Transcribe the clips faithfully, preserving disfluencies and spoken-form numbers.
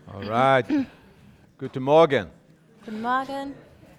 All right. Guten Morgen. Guten Morgen.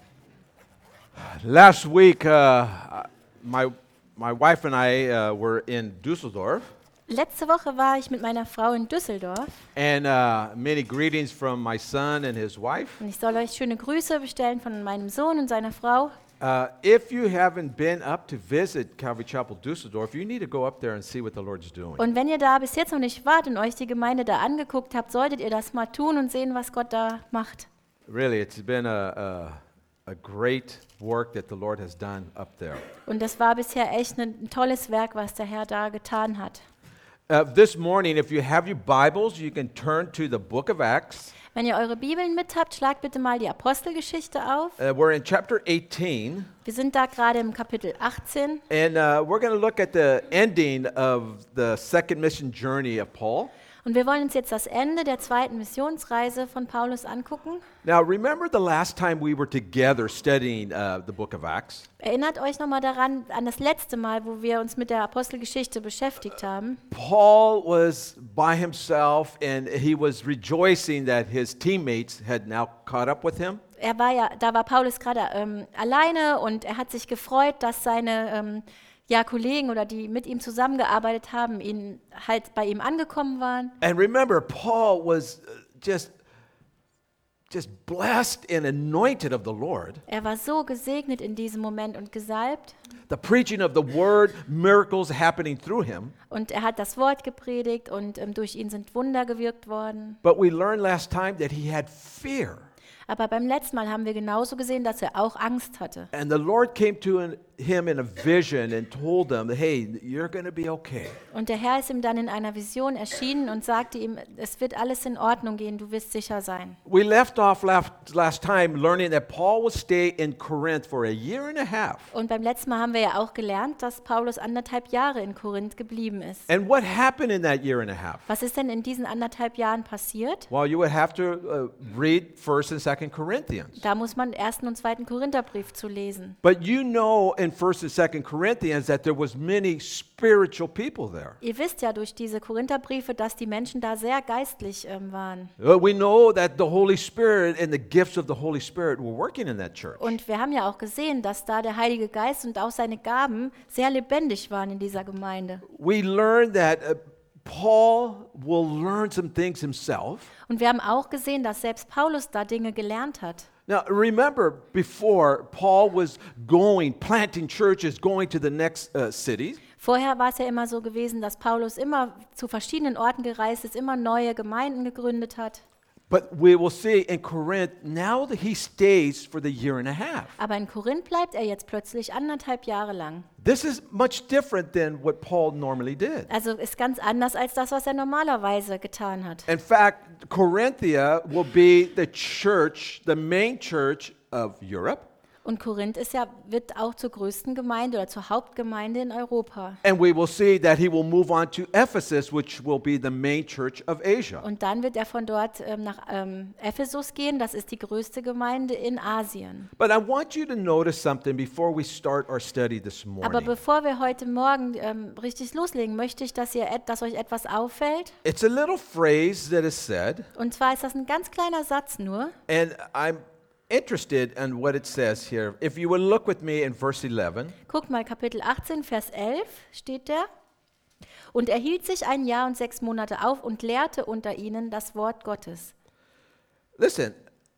Last week, uh, my my wife and I uh, were in Düsseldorf, Letzte Woche war ich mit meiner Frau in Düsseldorf and uh, many greetings from my son and his wife. und ich soll euch schöne Grüße bestellen von meinem Sohn und seiner Frau. Uh, if you haven't been up to visit Calvary Chapel Düsseldorf, you need to go up there and see what the Lord's doing. Und wenn ihr da bis jetzt noch nicht wart und euch die Gemeinde da angeguckt habt, solltet ihr das mal tun und sehen, was Gott da macht. Really, it's been a, a a great work that the Lord has done up there. Und das war bisher echt ein tolles Werk, was der Herr da getan hat. Uh, this morning, if you have your Bibles, you can turn to the book of Acts. Wenn ihr eure Bibeln mit habt, schlagt bitte mal die Apostelgeschichte auf. Uh, we're in chapter eighteen, Wir sind da gerade im Kapitel achtzehn. and uh, we're going to look at the ending of the second mission journey of Paul. Und wir wollen uns jetzt das Ende der zweiten Missionsreise von Paulus angucken. Now, remember the last time we were together studying uh, the book of Acts? Erinnert euch nochmal daran, an das letzte Mal, wo wir uns mit der Apostelgeschichte beschäftigt haben. Paul was by himself, and he was rejoicing that his teammates had now caught up with him. Er war ja, da war Paulus gerade ähm, alleine und er hat sich gefreut, dass seine ähm, ja, Kollegen oder die mit ihm zusammengearbeitet haben, ihn halt bei ihm angekommen waren. And remember, Paul was uh, just, just blessed and anointed of the Lord. Er war so gesegnet in diesem Moment und gesalbt The preaching of the word, miracles happening through him. und er hat das Wort gepredigt und ähm, durch ihn sind Wunder gewirkt worden. But we learned last time that he had fear. Aber beim letzten Mal haben wir genauso gesehen, dass er auch Angst hatte. And the Lord came to an- him in a vision and told him, hey, you're going to be okay. Und der Herr ist ihm dann in einer Vision erschienen und sagte ihm, es wird alles in Ordnung gehen, du wirst sicher sein. We left off last, last time learning that Paul would stay in Corinth for a year and a half. Und beim letzten Mal haben wir ja auch gelernt, dass Paulus anderthalb Jahre in Korinth geblieben ist. And what happened in that year and a half? Was ist denn in diesen anderthalb Jahren passiert? Well, you would have to uh, read First and Second Corinthians. Da muss man ersten und zweiten Korintherbrief zu lesen. But you know in First and Second Corinthians that there was many spiritual people there. Ihr wisst ja durch diese Korintherbriefe, dass die Menschen da sehr geistlich ähm, waren. Uh, We know that the Holy Spirit and the gifts of the Holy Spirit were working in that church. Und wir haben ja auch gesehen, dass da der Heilige Geist und auch seine Gaben sehr lebendig waren in dieser Gemeinde. We learned that uh, Paul will learn some things himself. Und wir haben auch gesehen, dass selbst Paulus da Dinge gelernt hat. Now, remember before Paul was going, planting churches, going to the next uh, cities. Vorher war es ja immer so gewesen, dass Paulus immer zu verschiedenen Orten gereist ist, immer neue Gemeinden gegründet hat. But we will see in Corinth now that he stays for the year and a half. Aber in Korinth bleibt er jetzt plötzlich anderthalb Jahre lang. This is much different than what Paul normally did. Also ist ganz anders als das, was er normalerweise getan hat. In fact, Corinthia will be the church, the main church of Europe. Und Korinth ist ja, wird auch zur größten Gemeinde oder zur Hauptgemeinde in Europa. And we will see that he will move on to Ephesus, which will be the main church of Asia. Und dann wird er von dort ähm, nach ähm, Ephesus gehen. Das ist die größte Gemeinde in Asien. But I want you to notice something before we start our study this Aber morning. bevor wir heute Morgen ähm, richtig loslegen, möchte ich, dass, ihr, et- dass euch etwas auffällt. It's a little phrase that is said, Und zwar ist das ein ganz kleiner Satz nur. and I'm interested in what it says here. If you would look with me in verse eleven. Guckt mal, Kapitel achtzehn, Vers elf steht der. Und er hielt sich ein Jahr und sechs Monate auf und lehrte unter ihnen das Wort Gottes. Listen,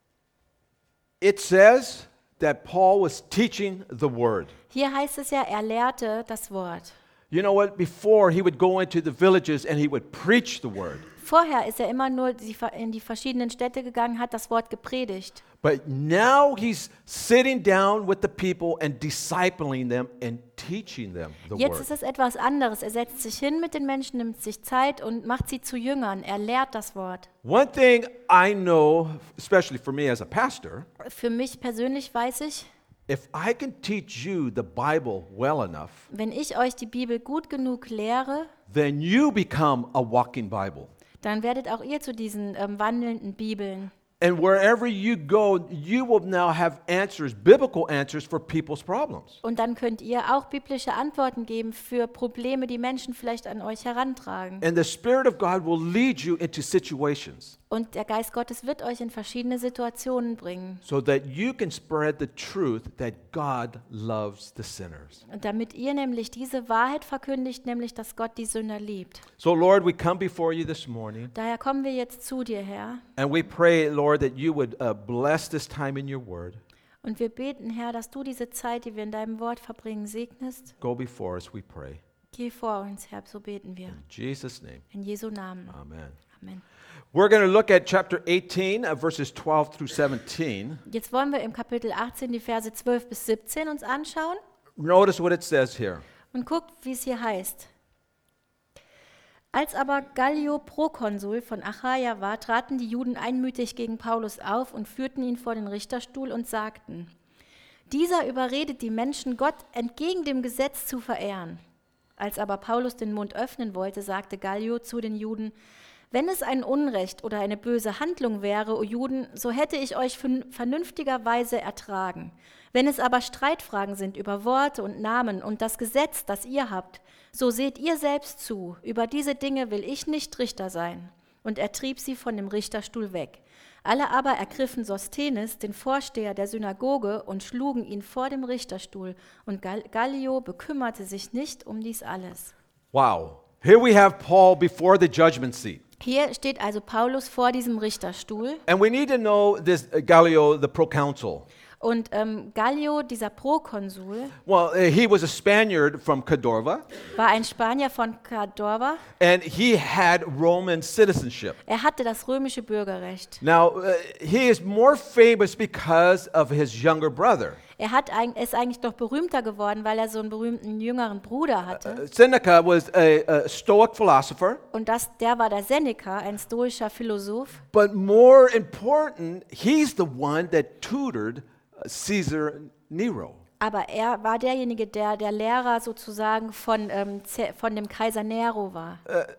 it says that Paul was teaching the word. Hier heißt es ja, er lehrte das Wort. You know what? Before he would go into the villages and he would preach the word. Vorher ist er immer nur die- in die verschiedenen Städte gegangen, hat das Wort gepredigt. But now he's sitting down with the people and discipling them and teaching them the Jetzt word. ist es etwas anderes. Er setzt sich hin mit den Menschen, nimmt sich Zeit und macht sie zu Jüngern. Er lehrt das Wort. One thing I know, especially for me as a pastor, Für mich persönlich weiß ich, if I can teach you the Bible well enough, wenn ich euch die Bibel gut genug lehre, then you become a walking Bible. dann werdet auch ihr zu diesen ähm, wandelnden Bibeln. And wherever you go, you will now have answers, biblical answers for people's problems. Und dann könnt ihr auch biblische Antworten geben für Probleme, die Menschen vielleicht an euch herantragen. And the Spirit of God will lead you into situations Und der Geist Gottes wird euch in verschiedene Situationen bringen. so that you can spread the truth that God loves the sinners. Und damit ihr nämlich diese Wahrheit verkündigt, nämlich dass Gott die Sünder liebt. So Lord, we come before you this morning Daher kommen wir jetzt zu dir, Herr. and we pray, Lord, that you would uh, bless this time in your word. Und wir beten, Herr, dass du diese Zeit, die wir in deinem Wort verbringen, segnest. Go before us, we pray. Geh vor uns, Herr, so beten wir. In Jesus' name, In Jesu Namen. amen. Amen. We're going to look at chapter eighteen, uh, verses twelve through seventeen. Jetzt wollen wir im Kapitel achtzehn die Verse zwölf bis siebzehn uns anschauen Notice what it says here. und guckt, wie es hier heißt. Als aber Gallio Prokonsul von Achaia war, traten die Juden einmütig gegen Paulus auf und führten ihn vor den Richterstuhl und sagten: Dieser überredet die Menschen, Gott entgegen dem Gesetz zu verehren. Als aber Paulus den Mund öffnen wollte, sagte Gallio zu den Juden: Wenn es ein Unrecht oder eine böse Handlung wäre, o Juden, so hätte ich euch vernünftigerweise ertragen. Wenn es aber Streitfragen sind über Worte und Namen und das Gesetz, das ihr habt, so seht ihr selbst zu. Über diese Dinge will ich nicht Richter sein. Und er trieb sie von dem Richterstuhl weg. Alle aber ergriffen Sosthenes, den Vorsteher der Synagoge, und schlugen ihn vor dem Richterstuhl. Und Gallio bekümmerte sich nicht um dies alles. Wow. Here we have Paul before the judgment seat. Hier steht also Paulus vor diesem Richterstuhl. And we need to know this uh, Gallio, the proconsul. Und ähm, Gallio, dieser Prokonsul, Well, uh, he was a Spaniard from Cordova, war ein Spanier von Cordova. and he had Roman citizenship. Er hatte das römische Bürgerrecht. Now, uh, he is more famous because of his younger brother. Er hat, eig- ist eigentlich noch berühmter geworden, weil er so einen berühmten jüngeren Bruder hatte. Uh, Seneca was a, a Stoic philosopher, Und das, der war der Seneca, ein stoischer Philosoph. but more important, he's the one that tutored uh, Caesar Nero. Aber er war derjenige, der der Lehrer sozusagen von, ähm, Ze- von dem Kaiser Nero war.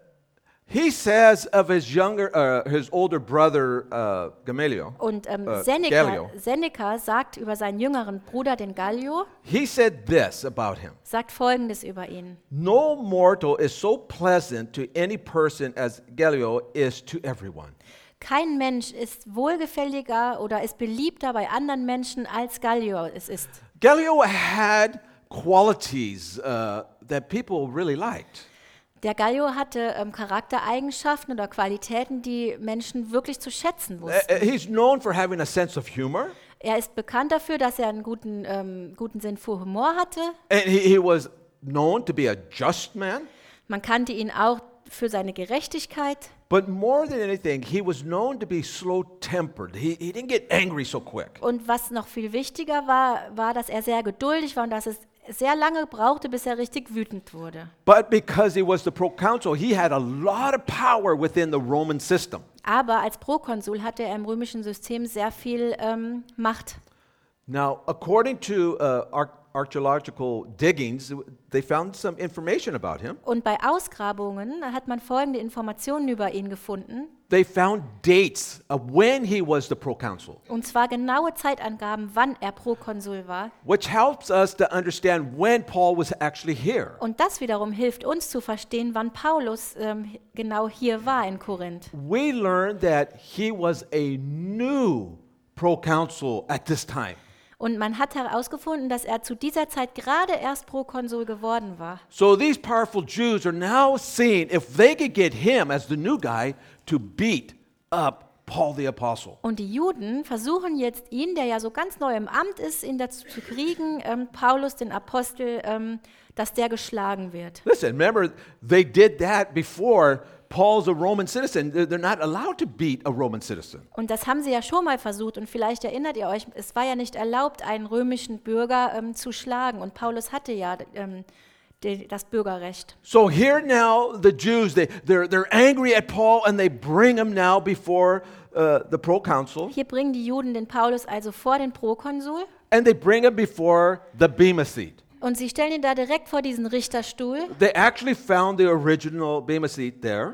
He says of his younger, uh, his older brother uh, Gamaliel. Und ähm, Äh, Seneca, Gallio. Seneca sagt über seinen jüngeren Bruder, den Gallio, He said this about him: sagt Folgendes über ihn. No mortal is so pleasant to any person as Gallio is to everyone. Kein Mensch ist wohlgefälliger oder ist beliebter bei anderen Menschen, als Gallio es ist. Gallio had qualities uh, that people really liked. Der Gallio hatte ähm, Charaktereigenschaften oder Qualitäten, die Menschen wirklich zu schätzen Uh, wussten. uh, he's known for having a sense of humor, Er ist bekannt dafür, dass er einen guten, ähm, guten Sinn für Humor hatte. and he, he was known to be a just man. Man kannte ihn auch für seine Gerechtigkeit. But more than anything, he was known to be slow-tempered. He, he didn't get angry so quick. Und was noch viel wichtiger war, war, dass er sehr geduldig war und dass es sehr lange brauchte, bis er richtig wütend wurde. But because he was the proconsul, he had a lot of power within the Roman system. Aber als Prokonsul hatte er im römischen System sehr viel ähm, Macht. Now, according to uh, ar- archaeological diggings, they found some information about him. Und bei Ausgrabungen hat man folgende Informationen über ihn gefunden. They found dates of when he was the proconsul, Und zwar genaue Zeitangaben, wann er Prokonsul war. which helps us to understand when Paul was actually here. Und das wiederum hilft uns zu verstehen, wann Paulus ähm, genau hier war in Korinth. We learned that he was a new proconsul at this time. Und man hat herausgefunden, dass er zu dieser Zeit gerade erst Prokonsul geworden war. So these powerful Jews are now seeing if they could get him as the new guy to beat up Paul the Apostle. Und die Juden versuchen jetzt ihn, der ja so ganz neu im Amt ist, ihn dazu zu kriegen, ähm, Paulus, den Apostel, ähm, dass der geschlagen wird. Listen, remember, they did that before. Paul's a Roman citizen. They're they're not allowed to beat a Roman citizen. Und das haben sie ja schon mal versucht. Und vielleicht erinnert ihr euch, es war ja nicht erlaubt, einen römischen Bürger ähm, zu schlagen. Und Paulus hatte ja ähm, die, das Bürgerrecht. So here now, the Jews, they, they're, they're angry at Paul and they bring him now before uh, the proconsul. Hier bringen die Juden den Paulus also vor den Prokonsul. And they bring him before the Bema seat. Und sie stellen ihn da direkt vor diesen Richterstuhl. They actually found the original Bema seat there.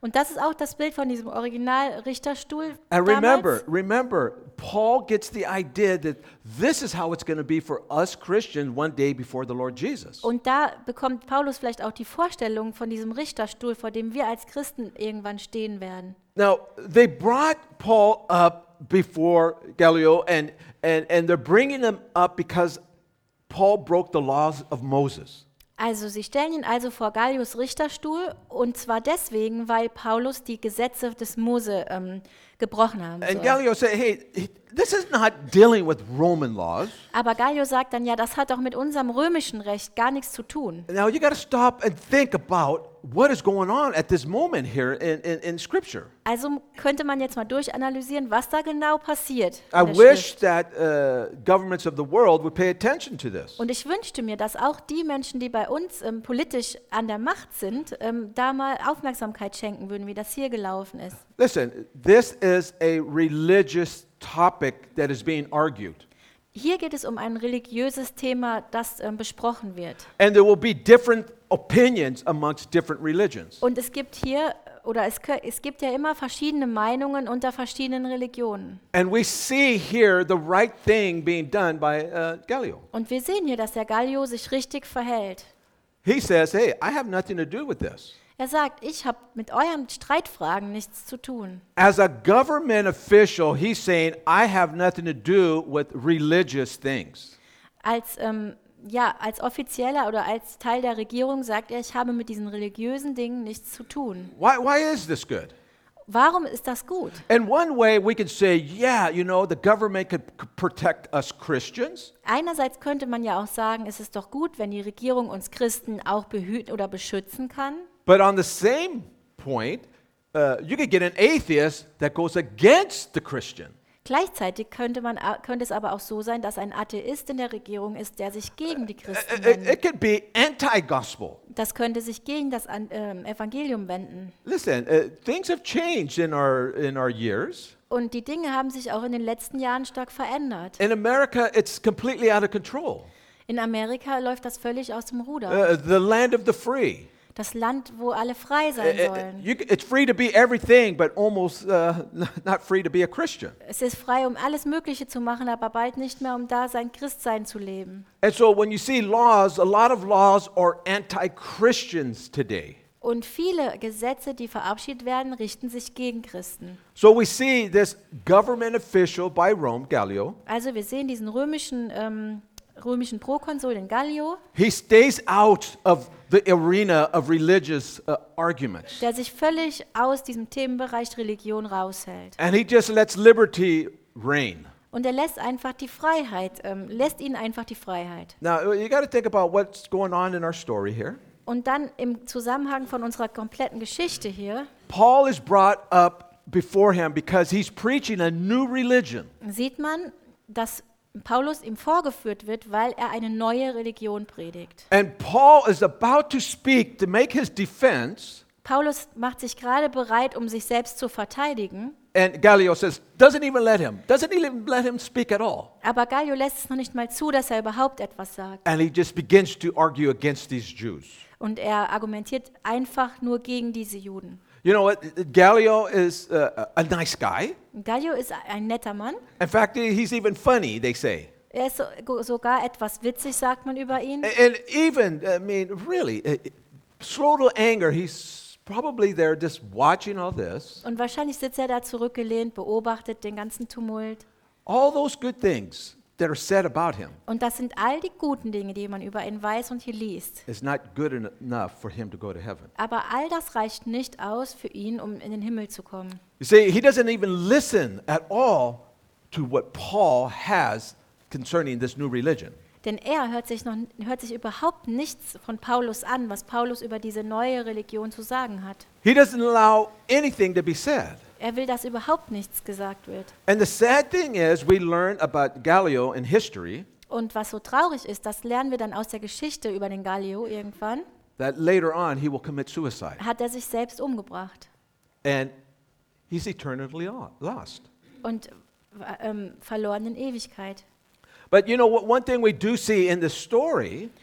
Und das ist auch das Bild von diesem Original-Richterstuhl And damals. remember, remember, Paul gets the idea that this is how it's going to be for us Christians one day before the Lord Jesus. Und da bekommt Paulus vielleicht auch die Vorstellung von diesem Richterstuhl, vor dem wir als Christen irgendwann stehen werden. Now, they brought Paul up before Gallio, and, and, and they're bringing him up because Paul broke the laws of Moses. Also sie stellen ihn also vor Gallius Richterstuhl und zwar deswegen, weil Paulus die Gesetze des Mose ähm, gebrochen haben And soll. Gallio said, hey, this is not dealing with Roman laws. Aber Gallio sagt dann, ja, das hat doch mit unserem römischen Recht gar nichts zu tun. Now, you got to stop and think about what is going on at this moment here in, in, in Scripture. Also könnte man jetzt mal durchanalysieren, was da genau passiert. I in der wish Schrift. that uh, governments of the world would pay attention to this. Und ich wünschte mir, dass auch die Menschen, die bei uns ähm, politisch an der Macht sind, ähm, da mal Aufmerksamkeit schenken würden, wie das hier gelaufen ist. Listen, this is a religious topic that is being argued. Hier geht es um ein religiöses Thema, das ähm, besprochen wird. And there will be different opinions amongst different religions. Und es gibt hier, oder es, kö- es gibt ja immer verschiedene Meinungen unter verschiedenen Religionen. And we see here the right thing being done by uh, Gallio. Und wir sehen hier, dass der Gallio sich richtig verhält. He says, hey, I have nothing to do with this. Er sagt, ich habe mit euren Streitfragen nichts zu tun. As a government official, he's saying, I have nothing to do with religious things. Als, ähm, ja, als Offizieller oder als Teil der Regierung sagt er, ich habe mit diesen religiösen Dingen nichts zu tun. Why, why is this good? Warum ist das gut? In one way, we can say, yeah, you know, the government could c- protect us Christians. Einerseits könnte man ja auch sagen, es ist doch gut, wenn die Regierung uns Christen auch behüten oder beschützen kann. But on the same point, uh, you could get an atheist that goes against the Christian. Gleichzeitig könnte, man, a- könnte es aber auch so sein, dass ein Atheist in der Regierung ist, der sich gegen die Christen It, wendet. it could be anti-gospel. Das könnte sich gegen das An- ähm, Evangelium wenden. Listen, uh, things have changed in our in our years. Und die Dinge haben sich auch in den letzten Jahren stark verändert. In America, it's completely out of control. In Amerika läuft das völlig aus dem Ruder. Uh, the land of the free. Das Land, wo alle frei Uh, sein uh, sollen. you c- it's free to be everything, but almost uh, not free to be a Christian. Es ist frei, um alles Mögliche zu machen, aber bald nicht mehr, um da sein Christsein zu leben. And so when you see laws, a lot of laws are anti-Christians today. Und viele Gesetze, die verabschiedet werden, richten sich gegen Christen. So we see this government official by Rome, Gallio. Also wir sehen diesen römischen, ähm, römischen Prokonsul, den Gallio, He stays out of the arena of religious uh, arguments. der sich völlig aus diesem Themenbereich Religion raushält. And he just lets liberty reign. Und er lässt einfach die Freiheit, ähm, lässt ihnen einfach die Freiheit. Now, you got to think about what's going on in our story here. Und dann im Zusammenhang von unserer kompletten Geschichte hier Paul is brought up before him because he's preaching a new religion. sieht man, dass Paulus ihm vorgeführt wird, weil er eine neue Religion predigt. And Paul is about to speak to make his defense. Paulus macht sich gerade bereit, um sich selbst zu verteidigen, And Gallio says, doesn't even let him, doesn't even let him speak at all. aber Gallio lässt es noch nicht mal zu, dass er überhaupt etwas sagt. And he just begins to argue against these Jews. Und er argumentiert einfach nur gegen diese Juden. You know what? Gallio is uh, a nice guy. Gallio ist ein netter Mann. In fact, he's even funny, they say. Er ist so, sogar etwas witzig, sagt man über ihn. And even, I mean, really, uh, slow to anger, he's probably there just watching all this. Und wahrscheinlich sitzt er da zurückgelehnt, beobachtet den ganzen Tumult. All those good things that are said about him Und das sind all die guten Dinge, die man über ihn weiß und hier liest. is not good en- enough for him to go to heaven. Aber all das reicht nicht aus für ihn, um in den Himmel zu kommen. You see, he doesn't even listen at all to what Paul has concerning this new religion. Denn er hört sich, noch, hört sich überhaupt nichts von Paulus an, was Paulus über diese neue Religion zu sagen hat. He doesn't allow anything to be said. Er will, dass überhaupt nichts gesagt wird. And the sad thing is, we learn about Gallio in history Und was so traurig ist, das lernen wir dann aus der Geschichte über den Gallio irgendwann, that later on he will commit suicide. hat er sich selbst umgebracht And he's eternally lo- lost. und ähm, verloren in Ewigkeit. But you know what? One thing we do see in this story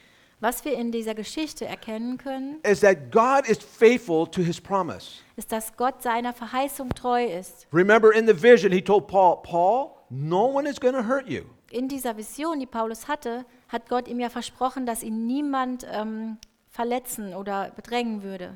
Was wir in dieser Geschichte erkennen können, is that God is faithful to his promise. ist, dass Gott seiner Verheißung treu ist. Remember in the vision, he told Paul, Paul, no one is going to hurt you. In dieser Vision, die Paulus hatte, hat Gott ihm ja versprochen, dass ihn niemand ähm, verletzen oder bedrängen würde.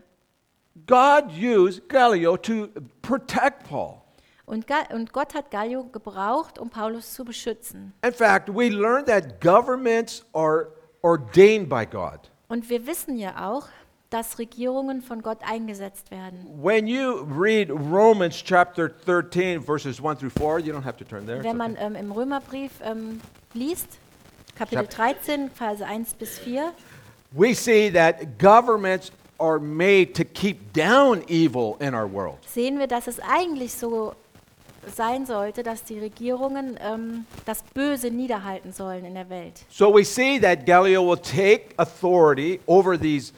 God used Gallio to protect Paul. Und, Ga und Gott hat Gallio gebraucht, um Paulus zu beschützen. In fact, we learned that governments are ordained by God. Und wir wissen ja auch, dass Regierungen von Gott eingesetzt werden. When you read Romans chapter thirteen, verses one through four, you don't have to turn there. it's Wenn man okay. ähm, im Römerbrief ähm, liest, Kapitel Chap- dreizehn, Verse eins bis vier, We see that governments are made to keep down evil in our world. sehen wir, dass es eigentlich so sein sollte, dass die Regierungen ähm, das Böse niederhalten sollen in der Welt. So we see that Gallio will take authority over these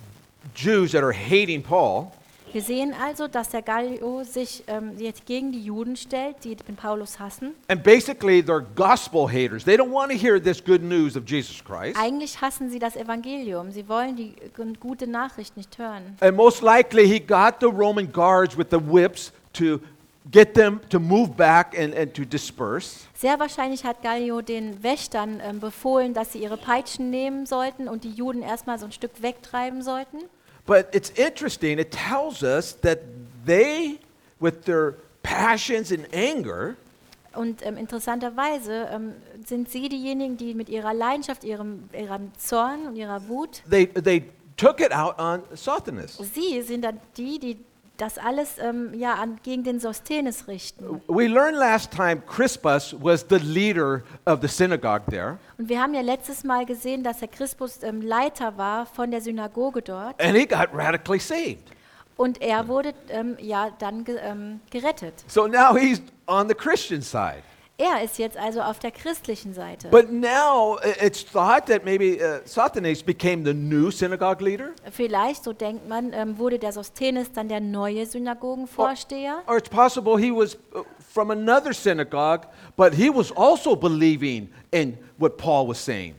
Jews that are hating Paul. Wir sehen also, dass der Gallio sich ähm, jetzt gegen die Juden stellt, die den Paulus hassen. And basically, they're gospel haters. They don't want to hear this good news of Jesus Christ. Eigentlich hassen sie das Evangelium. Sie wollen die g- gute Nachricht nicht hören. And most likely, he got the Roman guards with the whips to get them to move back and, and to disperse. Sehr wahrscheinlich hat Gallio den Wächtern ähm, befohlen, dass sie ihre Peitschen nehmen sollten und die Juden erstmal so ein Stück wegtreiben sollten. But it's interesting, it tells us that they, with their passions and anger, Und ähm, interessanterweise ähm, sind sie diejenigen, die mit ihrer Leidenschaft, ihrem, ihrem Zorn und ihrer Wut, they, they took it out on Sosthenes. sie sind dann die, die das alles ähm, ja, an, gegen den Sosthenes richten. We learned last time Crispus was the leader of the synagogue there, Und wir haben ja letztes Mal gesehen, dass der Crispus ähm, Leiter war von der Synagoge dort. and he got radically saved. Und er wurde ähm, ja dann ge ähm, gerettet. So now he's on the Christian side. Er ist jetzt also auf der christlichen Seite. But now i- it's thought that maybe uh, Sosthenes became the new synagogue leader. Vielleicht, so denkt man, ähm, wurde der Sosthenes dann der neue Synagogenvorsteher. Or it's possible he was uh, from another synagogue, but he was also believing in what Paul was saying.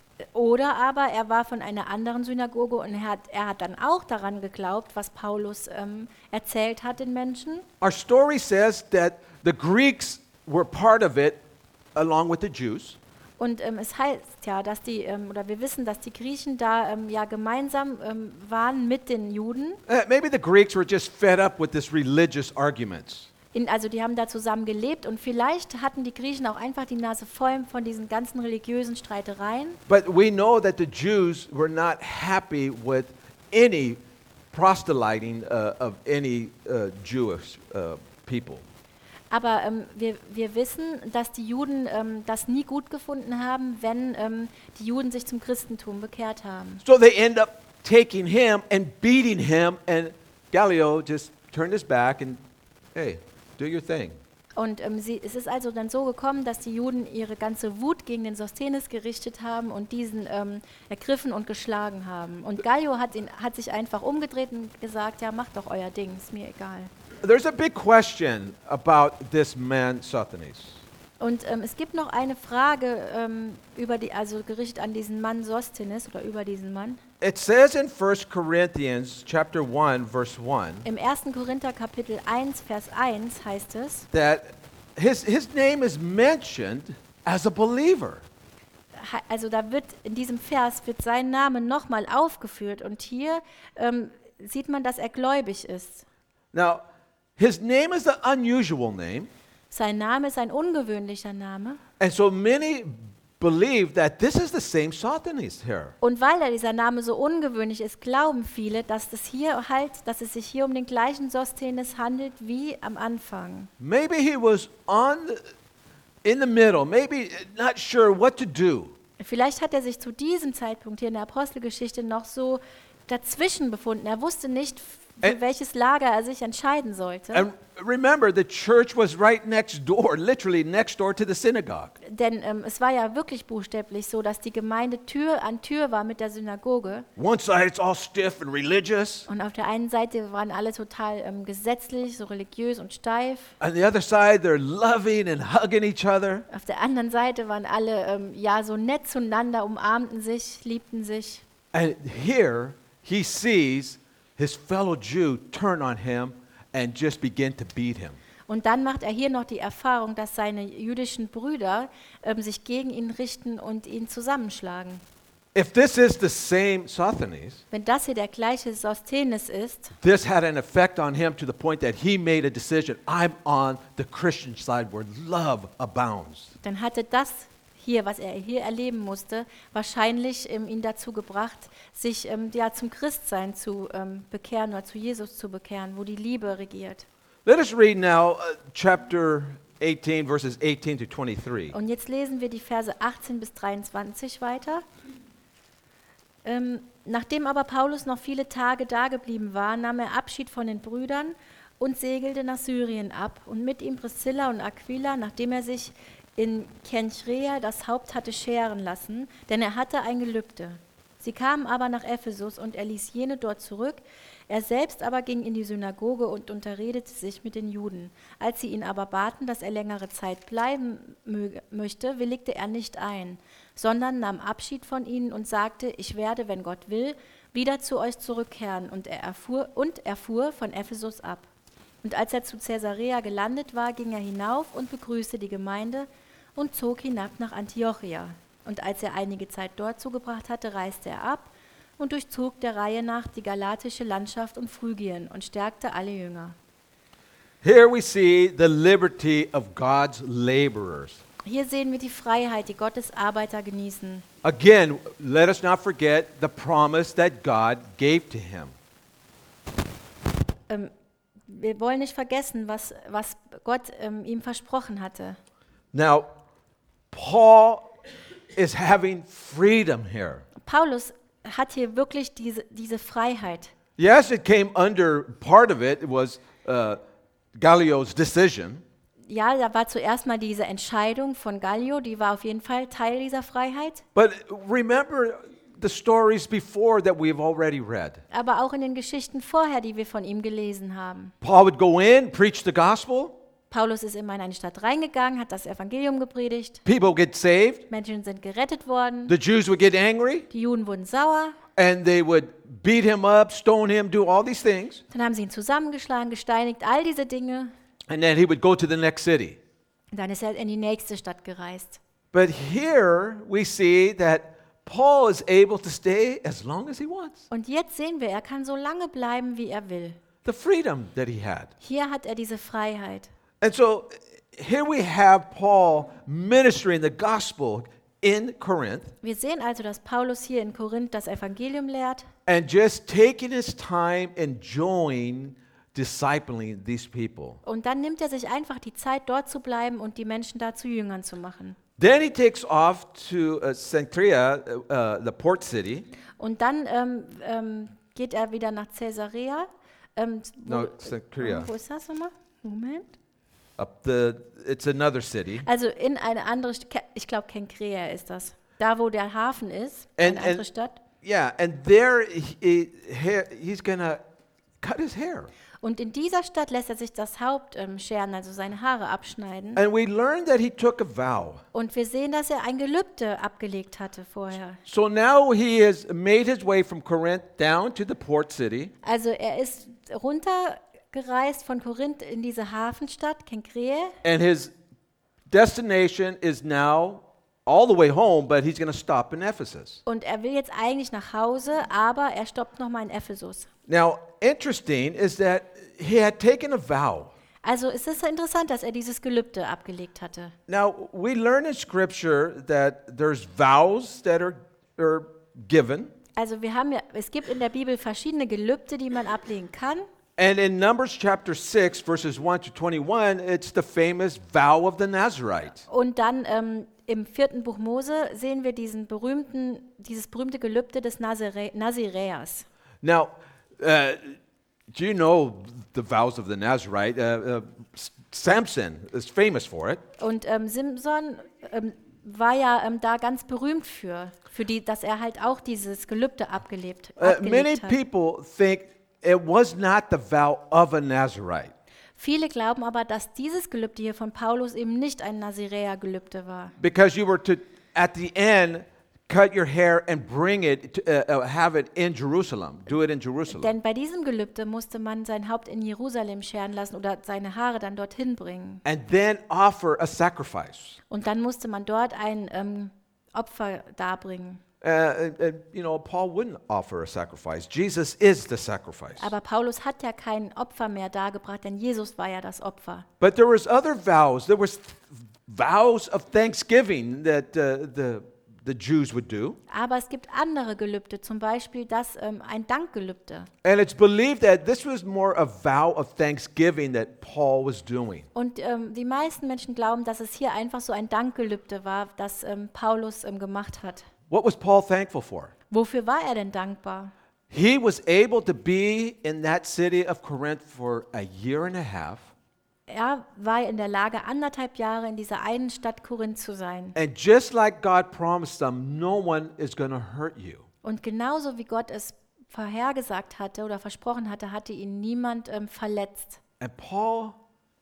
Oder aber er war von einer anderen Synagoge und er hat, er hat dann auch daran geglaubt, was Paulus ähm, erzählt hat den Menschen. Our story says that the Greeks were part of it along with the Jews. Und ähm, es heißt ja, dass die, ähm, oder wir wissen, dass die Griechen da ähm, ja gemeinsam ähm, waren mit den Juden. Uh, maybe the Greeks were just fed up with this religious arguments. In, also die haben da zusammen gelebt und vielleicht hatten die Griechen auch einfach die Nase voll von diesen ganzen religiösen Streitereien. But we know that the Jews were not happy with any proselyting uh, of any uh, Jewish uh, people. Aber ähm, wir, wir wissen, dass die Juden ähm, das nie gut gefunden haben, wenn ähm, die Juden sich zum Christentum bekehrt haben. So they end up taking him and beating him, and Gallio just turned his back and, hey, do your thing. Und ähm, sie, es ist also dann so gekommen, dass die Juden ihre ganze Wut gegen den Sosthenes gerichtet haben und diesen ähm, ergriffen und geschlagen haben. Und Gallio hat, ihn, hat sich einfach umgedreht und gesagt, ja, macht doch euer Ding, ist mir egal. There's a big question about this man Sosthenes. Und ähm, es gibt noch eine Frage ähm, über die, also gerichtet an diesen Mann Sosthenes oder über diesen Mann. It says in First Corinthians chapter one, verse one, Im ersten Korinther Kapitel eins, Vers eins heißt es, that his, his name is mentioned as a believer. ha- also da wird in diesem Vers wird sein Name nochmal aufgeführt und hier ähm, sieht man, dass er gläubig ist. Now, his name is an unusual name, Sein Name ist ein ungewöhnlicher Name. and so many believe that this is the same Sosthenes here. Und weil er dieser Name so ungewöhnlich ist, glauben viele, dass das hier halt, dass es sich hier um den gleichen Sosthenes handelt wie am Anfang. Maybe he was on the, in the middle, maybe not sure what to do. Vielleicht hat er sich zu diesem Zeitpunkt hier in der Apostelgeschichte noch so dazwischen befunden. Er wusste nicht, für And- welches Lager er sich entscheiden sollte. And remember, the church was right next door, literally next door to the synagogue. Denn ähm, es war ja wirklich buchstäblich so, dass die Gemeinde Tür an Tür war mit der Synagoge. One side, it's all stiff and religious. Und auf der einen Seite waren alle total ähm, gesetzlich, so religiös und steif. On the other side, they're loving and hugging each other. Auf der anderen Seite waren alle ähm, ja so nett zueinander, umarmten sich, liebten sich. And here, he sees his fellow Jew turn on him and just begin to beat him. Und dann macht er hier noch die Erfahrung, dass seine jüdischen Brüder ähm, sich gegen ihn richten und ihn zusammenschlagen. If this is the same Sosthenes, Wenn das hier der gleiche Sosthenes ist, this had an effect on him to the point that he made a decision. I'm on the Christian side where love abounds. dann hatte das hier, was er hier erleben musste, wahrscheinlich ähm, ihn dazu gebracht, sich ähm, ja, zum Christsein zu ähm, bekehren oder zu Jesus zu bekehren, wo die Liebe regiert. Let us read now uh, chapter eighteen, verses eighteen to twenty-three. Und jetzt lesen wir die Verse achtzehn bis dreiundzwanzig weiter. Ähm, nachdem aber Paulus noch viele Tage dageblieben war, nahm er Abschied von den Brüdern und segelte nach Syrien ab und mit ihm Priscilla und Aquila, nachdem er sich in Kenchrea das Haupt hatte scheren lassen, denn er hatte ein Gelübde. Sie kamen aber nach Ephesus und er ließ jene dort zurück. Er selbst aber ging in die Synagoge und unterredete sich mit den Juden. Als sie ihn aber baten, dass er längere Zeit bleiben möge, möchte, willigte er nicht ein, sondern nahm Abschied von ihnen und sagte, ich werde, wenn Gott will, wieder zu euch zurückkehren. Und er erfuhr, und er fuhr von Ephesus ab. Und als er zu Caesarea gelandet war, ging er hinauf und begrüßte die Gemeinde und zog hinab nach Antiochia. Und als er einige Zeit dort zugebracht hatte, reiste er ab und durchzog der Reihe nach die galatische Landschaft und Phrygien und stärkte alle Jünger. Here we see the liberty of God's laborers. Hier sehen wir die Freiheit, die Gottes Arbeiter genießen. Again, let us not forget the promise that God gave to him. Ähm, wir wollen nicht vergessen, was, was Gott ähm, ihm versprochen hatte. Now, Paul is having freedom here. Paulus hat hier wirklich diese, diese Freiheit. Yes, it came under, part of it was uh, Gallio's decision. Ja, da war zuerst mal diese Entscheidung von Gallio, die war auf jeden Fall Teil dieser Freiheit. But remember the stories before that we've already read. Aber auch in den Geschichten vorher, die wir von ihm gelesen haben. Paul would go in, preach the gospel, Paulus ist immer in eine Stadt reingegangen, hat das Evangelium gepredigt. people get saved, Menschen sind gerettet worden. the Jews would get angry, Die Juden wurden sauer. and they would beat him up, stone him, do all these things, Dann haben sie ihn zusammengeschlagen, gesteinigt, all diese Dinge. and then he would go to the next city. Und dann ist er in die nächste Stadt gereist. But here we see that Paul is able to stay as long as he wants. Und jetzt sehen wir, er kann so lange bleiben, wie er will. The freedom that he had. Hier hat er diese Freiheit. And so here we have Paul ministering the gospel in Corinth Wir sehen also, dass Paulus hier in Korinth das Evangelium lehrt and just taking his time enjoying discipling these people. und dann nimmt er sich einfach die Zeit, dort zu bleiben und die Menschen da zu Jüngern zu machen. Then he takes off to uh, Cenchrea, uh, uh, the port city. Und dann ähm, ähm, geht er wieder nach Caesarea. Ähm, wo, No, Cenchrea. wo ist das nochmal? Moment. Up the, it's another city. Also in eine andere, St- Ke- ich glaube Kenkrea ist das. Da, wo der Hafen ist, And- eine andere and- Stadt. Yeah, and there he, he, he's gonna cut his hair. Und in dieser Stadt lässt er sich das Haupt ähm, scheren, also seine Haare abschneiden. And we learn that he took a vow. Und wir sehen, dass er ein Gelübde abgelegt hatte vorher. So now he has made his way from Corinth down to the port city. Also er ist runtergereist von Korinth in diese Hafenstadt, Kenkrea. And his destination is now all the way home, but he's going to stop in Ephesus. Und er will jetzt eigentlich nach Hause, aber er stoppt nochmal in Ephesus. Now, interesting is that he had taken a vow. Also es ist interessant, dass er dieses Gelübde abgelegt hatte. Now, we learn in Scripture that there's vows that are, are given. Also wir haben ja, es gibt in der Bibel verschiedene Gelübde, die man ablegen kann. And in Numbers chapter six, verses one to twenty-one, it's the famous vow of the Nazarite. Und dann ähm, im vierten Buch Mose sehen wir diesen berühmten, dieses berühmte Gelübde des Nazare Naziräers. Now, uh, Do you know the vows of the Nazarite? Uh, uh, S- Samson is famous for it. Und ähm, Simson ähm, war ja ähm, da ganz berühmt für, für die, dass er halt auch dieses Gelübde abgelebt, Uh, many abgelegt hat. people think it was not the vow of a Nazarite. Viele glauben aber, dass dieses Gelübde hier von Paulus eben nicht ein Naziräer-Gelübde war. Because you were to, at the end, cut your hair and bring it, to, uh, uh, have it in Jerusalem. Do it in Jerusalem. Denn bei diesem Gelübde musste man sein Haupt in Jerusalem scheren lassen oder seine Haare dann dorthin bringen. And then offer a sacrifice. Und dann musste man dort ein ähm, Opfer darbringen. Uh, and, and, you know, Paul wouldn't offer a sacrifice. Jesus is the sacrifice. Aber Paulus hat ja kein Opfer mehr dargebracht, denn Jesus war ja das Opfer. But there was other vows. There was th- vows of thanksgiving that uh, the the Jews would do. Aber es gibt andere Gelübde, zum Beispiel das ähm, ein Dankgelübde. And it's believed that this was more a vow of thanksgiving that Paul was doing. Und ähm, die meisten Menschen glauben, dass es hier einfach so ein Dankgelübde war, das ähm, Paulus ähm, gemacht hat. What was Paul thankful for? Wofür war er denn dankbar? He was able to be in that city of Corinth for a year and a half. Er war in der Lage, anderthalb Jahre in dieser einen Stadt Korinth zu sein. And just like God promised them, no one is going to hurt you. Und genauso wie Gott es vorhergesagt hatte oder versprochen hatte, hatte ihn niemand ähm, verletzt. And Paul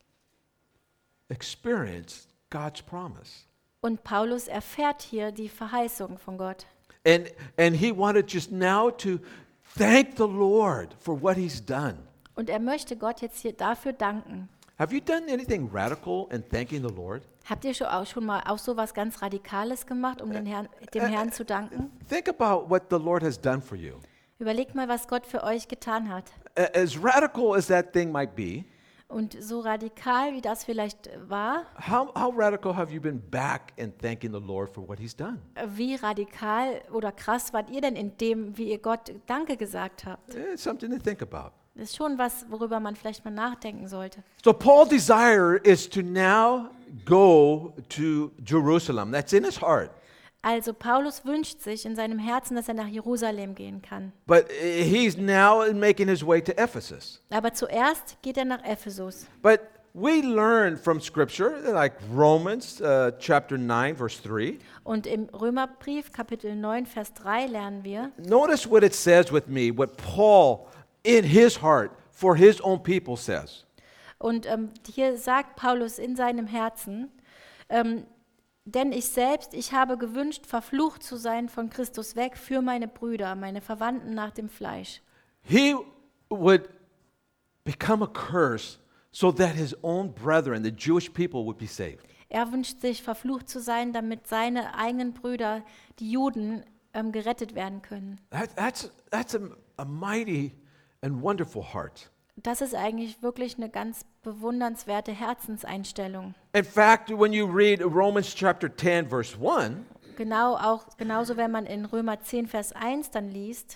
experienced God's promise. Und Paulus erfährt hier die Verheißung von Gott. And, and he wanted just now to thank the Lord for what he's done. Und er möchte Gott jetzt hier dafür danken. Have you done anything radical in thanking the Lord? Habt ihr schon auch schon mal auch so was ganz Radikales gemacht, um den Herrn, dem Herrn zu danken? Think about what the Lord has done for you. Überlegt mal, was Gott für euch getan hat. A- As radical as that thing might be, Und so radikal, wie das vielleicht war, how, how radical have you been back in thanking the Lord for what he's done? wie radikal oder krass wart ihr denn in dem, wie ihr Gott Danke gesagt habt? It's something to think about. Das ist schon was, worüber man vielleicht mal nachdenken sollte. So Paul's desire is to now go to Jerusalem. That's in his heart. Also Paulus wünscht sich in seinem Herzen, dass er nach Jerusalem gehen kann. But uh, he's now making his way to Ephesus. Aber zuerst geht er nach Ephesus. But we learn from Scripture, like Romans uh, chapter nine, verse three. Und im Römerbrief, Kapitel neun, Vers drei lernen wir, Notice what it says with me, what Paul in his heart for his own people says. und ähm, hier sagt Paulus in seinem Herzen, ähm, denn ich selbst, ich habe gewünscht, verflucht zu sein von Christus weg für meine Brüder, meine Verwandten nach dem Fleisch. He would become a curse so that his own brethren, the Jewish people, would be saved. Er wünscht sich, verflucht zu sein, damit seine eigenen Brüder, die Juden, ähm, gerettet werden können. That, that's that's a, a mighty and wonderful heart. Das ist eigentlich wirklich eine ganz bewundernswerte Herzenseinstellung. In fact, when you read Romans chapter ten, verse one, Genau auch, genauso, wenn man in Römer zehn, Vers eins dann liest,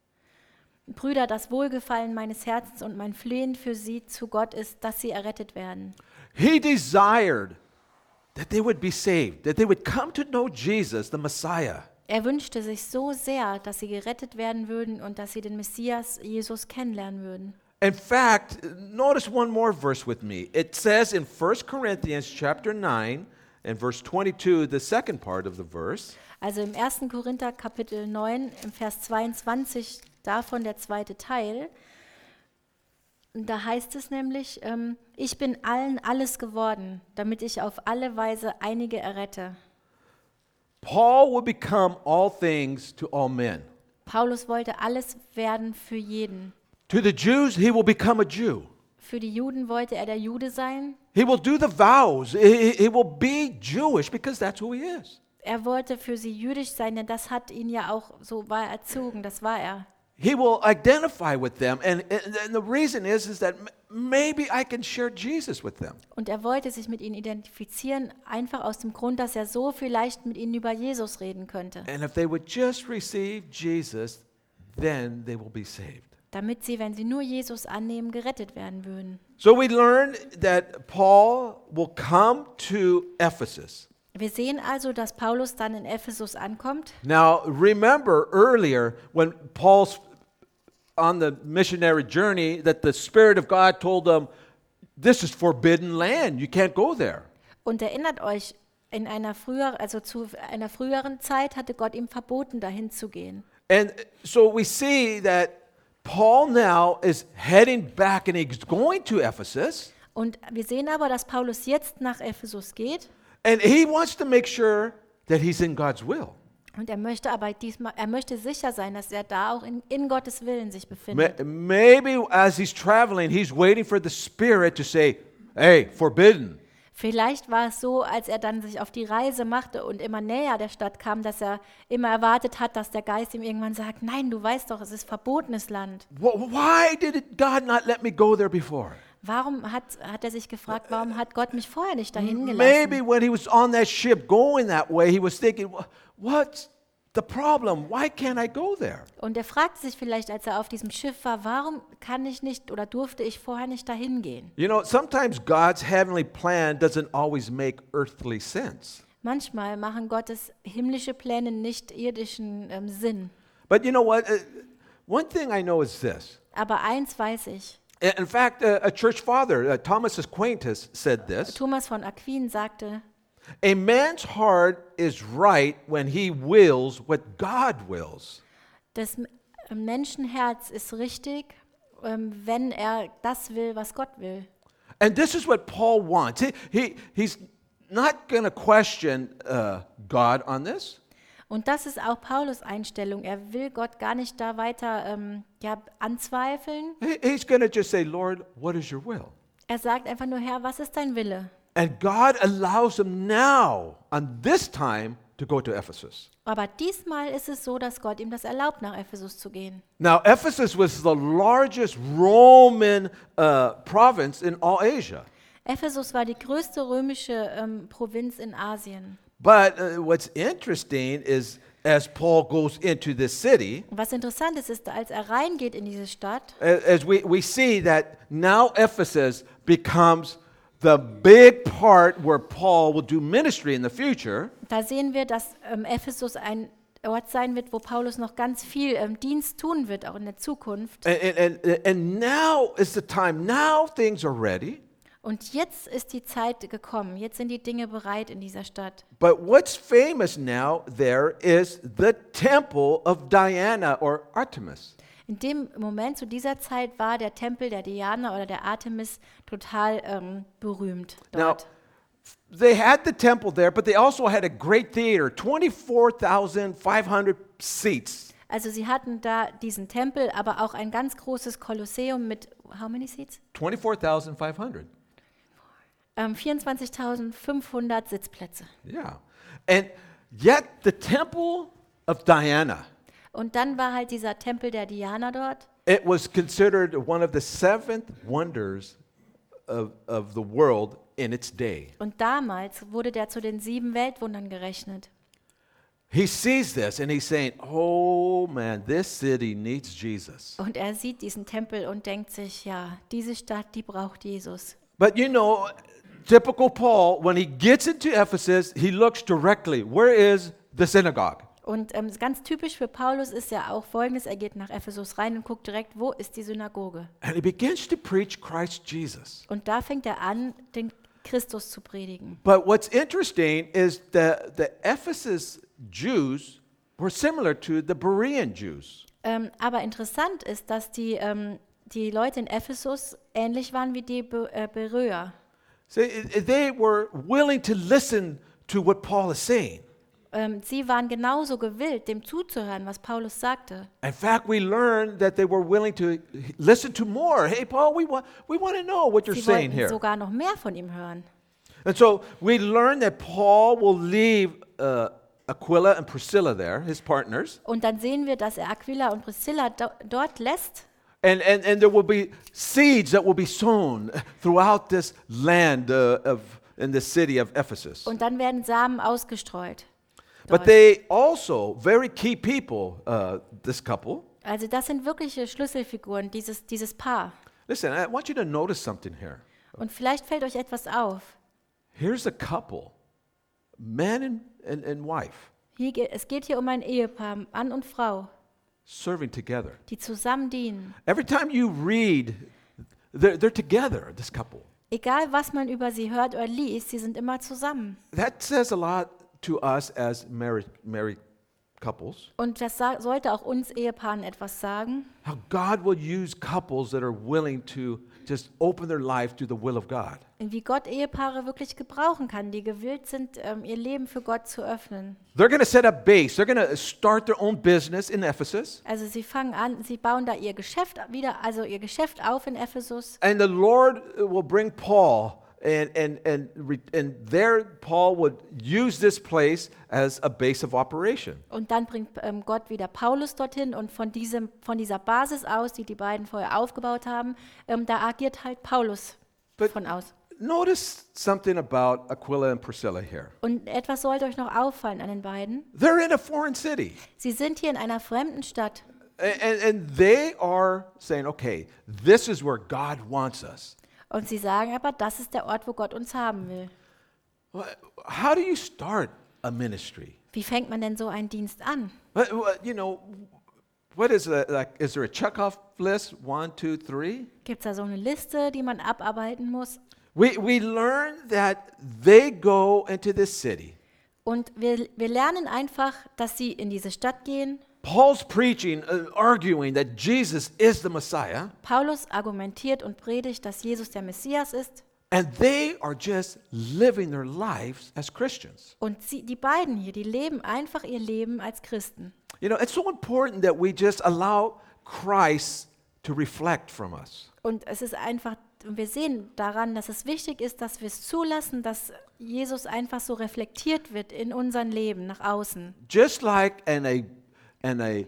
Brüder, das Wohlgefallen meines Herzens und mein Flehen für sie zu Gott ist, dass sie errettet werden. he desired that they would be saved, that they would come to know Jesus, the Messiah. Er wünschte sich so sehr, dass sie gerettet werden würden und dass sie den Messias Jesus kennenlernen würden. In fact, notice one more verse with me. It says in First Corinthians chapter nine and verse twenty-two, the second part of the verse, Also im ersten Korinther Kapitel neun, im Vers zweiundzwanzig, davon der zweite Teil, da heißt es nämlich, ähm, ich bin allen alles geworden, damit ich auf alle Weise einige errette. Paul will become all things to all men. Paulus wollte alles werden für jeden. To the Jews, he will become a Jew. Für die Juden wollte er der Jude sein. He will do the vows. He, he will be Jewish because that's who he is. Er wollte für sie jüdisch sein, denn das hat ihn ja auch, so war er erzogen, das war er. He will identify with them. And, and, and the reason is, is that m- maybe I can share Jesus with them. Und er wollte sich mit ihnen identifizieren, einfach aus dem Grund, dass er so vielleicht mit ihnen über Jesus reden könnte. And if they would just receive Jesus, then they will be saved. Damit sie, wenn sie nur Jesus annehmen, gerettet werden würden. So we learn that Paul will come to Ephesus. Wir sehen also, dass Paulus dann in Ephesus ankommt. Now, remember earlier when Paul's on the missionary journey that the Spirit of God told them, this is forbidden land. You can't go there. Und erinnert euch, in einer früher, also zu einer früheren Zeit hatte Gott ihm verboten, dahin zu gehen. And so we see that Paul now is heading back and he's going to Ephesus. Und wir sehen aber, dass Paulus jetzt nach Ephesus geht. And he wants to make sure that he's in God's will. Und er möchte aber diesmal, er möchte sicher sein, dass er da auch in, in Gottes Willen sich Ma- befindet. Maybe as he's traveling, he's waiting for the Spirit to say, hey, forbidden. Vielleicht war es so, als er dann sich auf die Reise machte und immer näher der Stadt kam, dass er immer erwartet hat, dass der Geist ihm irgendwann sagt, nein, du weißt doch, es ist verbotenes Land. Wh- Why did it- God not let me go there before? Warum hat, hat er sich gefragt, warum hat Gott mich vorher nicht dahin Maybe gelassen? when he was on that ship going that way, he was thinking, "Wha- what's the problem? Why can't I go there? Und er fragte sich vielleicht, als er auf diesem Schiff war, warum kann ich nicht oder durfte ich vorher nicht dahin gehen? You know, sometimes God's heavenly plan doesn't always make earthly sense. Manchmal machen Gottes himmlische Pläne nicht irdischen ähm, Sinn. But you know what? Uh, one thing I know is this. Aber eins weiß ich. In in fact, uh, a church father, uh, Thomas Aquinas, said this. Thomas von Aquin sagte, A man's heart is right when he wills what God wills. das M- Menschenherz ist richtig, ähm, wenn er das will, was Gott will. And this is what Paul wants. He, he, he's not going to question uh, God on this. Und das ist auch Paulus Einstellung. Er will Gott gar nicht da weiter ähm, ja, anzweifeln. He- He's going to just say, Lord, what is your will? Er sagt einfach nur, Herr, was ist dein Wille? And God allows him now, on this time, to go to Ephesus. Aber diesmal ist es so, dass Gott ihm das erlaubt, nach Ephesus zu gehen. Now, Ephesus was the largest Roman uh, province in all Asia. Ephesus war die größte römische ähm, Provinz in Asien. But uh, what's interesting is as Paul goes into this city, Und was interessant ist, ist, als er reingeht in diese Stadt, a- as we, we see that now Ephesus becomes the big part where Paul will do ministry in the future. da sehen wir, dass ähm, Ephesus ein Ort sein wird, wo Paulus noch ganz viel ähm, Dienst tun wird, auch in der Zukunft. And, and, and, and now is the time, now things are ready. Und jetzt ist die Zeit gekommen. Jetzt sind die Dinge bereit in dieser Stadt. But what's famous now there is the temple of Diana or Artemis. In dem Moment, zu dieser Zeit, war der Tempel der Diana oder der Artemis total ähm, berühmt Now, dort. they had the temple there, but they also had a great theater, twenty-four thousand five hundred seats. Also sie hatten da diesen Tempel, aber auch ein ganz großes Kolosseum mit, how many seats? twenty-four thousand five hundred. Ähm, vierundzwanzigtausendfünfhundert Sitzplätze. Yeah. And yet the temple of Diana, Und dann war halt dieser Tempel der Diana dort. it was considered one of the seventh wonders of, of the world in its day. Und damals wurde der zu den sieben Weltwundern gerechnet. He sees this and he's saying, oh man, this city needs Jesus. Und er sieht diesen Tempel und denkt sich, ja, diese Stadt, die braucht Jesus. But you know, typical Paul, when he gets into Ephesus, he looks directly, where is the synagogue? Und ähm, ganz typisch für Paulus ist ja auch Folgendes, er geht nach Ephesus rein und guckt direkt, wo ist die Synagoge? And he begins to preach Christ Jesus. Und da fängt er an, den Christus zu predigen. But what's interesting is that the Ephesus Jews were similar to the Berean Jews. Ähm, aber interessant ist, dass die, ähm, die Leute in Ephesus ähnlich waren wie die Be äh, Beröer. So i- they were willing to listen to what Paul is saying. Ähm, sie waren genauso gewillt, dem zuzuhören, was Paulus sagte. In fact, we learned that they were willing to listen to more. Hey, Paul, we want, we want to know what you're Sie saying wollten here. sogar noch mehr von ihm hören. And so we learn that Paul will leave uh, Aquila and Priscilla there, his partners, Und dann sehen wir, dass er Aquila und Priscilla do dort lässt. and, and, and there will be seeds that will be sown throughout this land uh, of in the city of Ephesus. Und dann werden Samen ausgestreut. But dort. they also, very key people, uh, this couple. Also das sind wirkliche Schlüsselfiguren, dieses, dieses Paar. Listen, I want you to notice something here. Und vielleicht fällt euch etwas auf. Here's a couple, man and, and, and wife, Hier, ge- es geht hier um ein Ehepaar, Mann und Frau. serving together. die zusammen dienen. Every time you read, they're, they're together, this couple. Egal, was man über sie hört oder liest, sie sind immer zusammen. That says a lot to us as married, married couples. Und das sa- sollte auch uns Ehepaaren etwas sagen, How God will use couples that are willing to just open their life to the will of God. wie Gott Ehepaare wirklich gebrauchen kann, die gewillt sind, ähm, ihr Leben für Gott zu öffnen. They're going to set up base. They're going to start their own business in Ephesus. Also sie fangen an, sie bauen da ihr Geschäft wieder, also ihr Geschäft auf in Ephesus. And the Lord will bring Paul, and, and, and, re- and there Paul would use this place as a base of operation. Und dann bringt ähm, Gott wieder Paulus dorthin und von, diesem, von dieser Basis aus, die die beiden vorher aufgebaut haben, ähm, da agiert halt Paulus But- von aus. Notice something about Aquila and Priscilla here. Und etwas sollte euch noch auffallen an den beiden. They're in a foreign city. Sie sind hier in einer fremden Stadt And, and, and they are saying, okay, this is where God wants us. und sie sagen aber, das ist der Ort, wo Gott uns haben will. Well, how do you start a ministry? Wie fängt man denn so einen Dienst an? What- what- You know, what is a, like? Is there a checkoff list? One, two, three. Gibt es da so eine Liste, die man abarbeiten muss? We we learn that they go into this city. Und wir, wir lernen einfach, dass sie in diese Stadt gehen. Paul's preaching, uh, arguing that Jesus is the Messiah, Paulus argumentiert und predigt, dass Jesus der Messias ist. and they are just living their lives as Christians. Und sie, die beiden hier, die leben einfach ihr Leben als Christen. You know, it's so important that we just allow Christ to reflect from us. Und es ist einfach, wir sehen daran, dass es wichtig ist, dass wir es zulassen, dass Jesus einfach so reflektiert wird in unserem Leben nach außen. Just like in a in a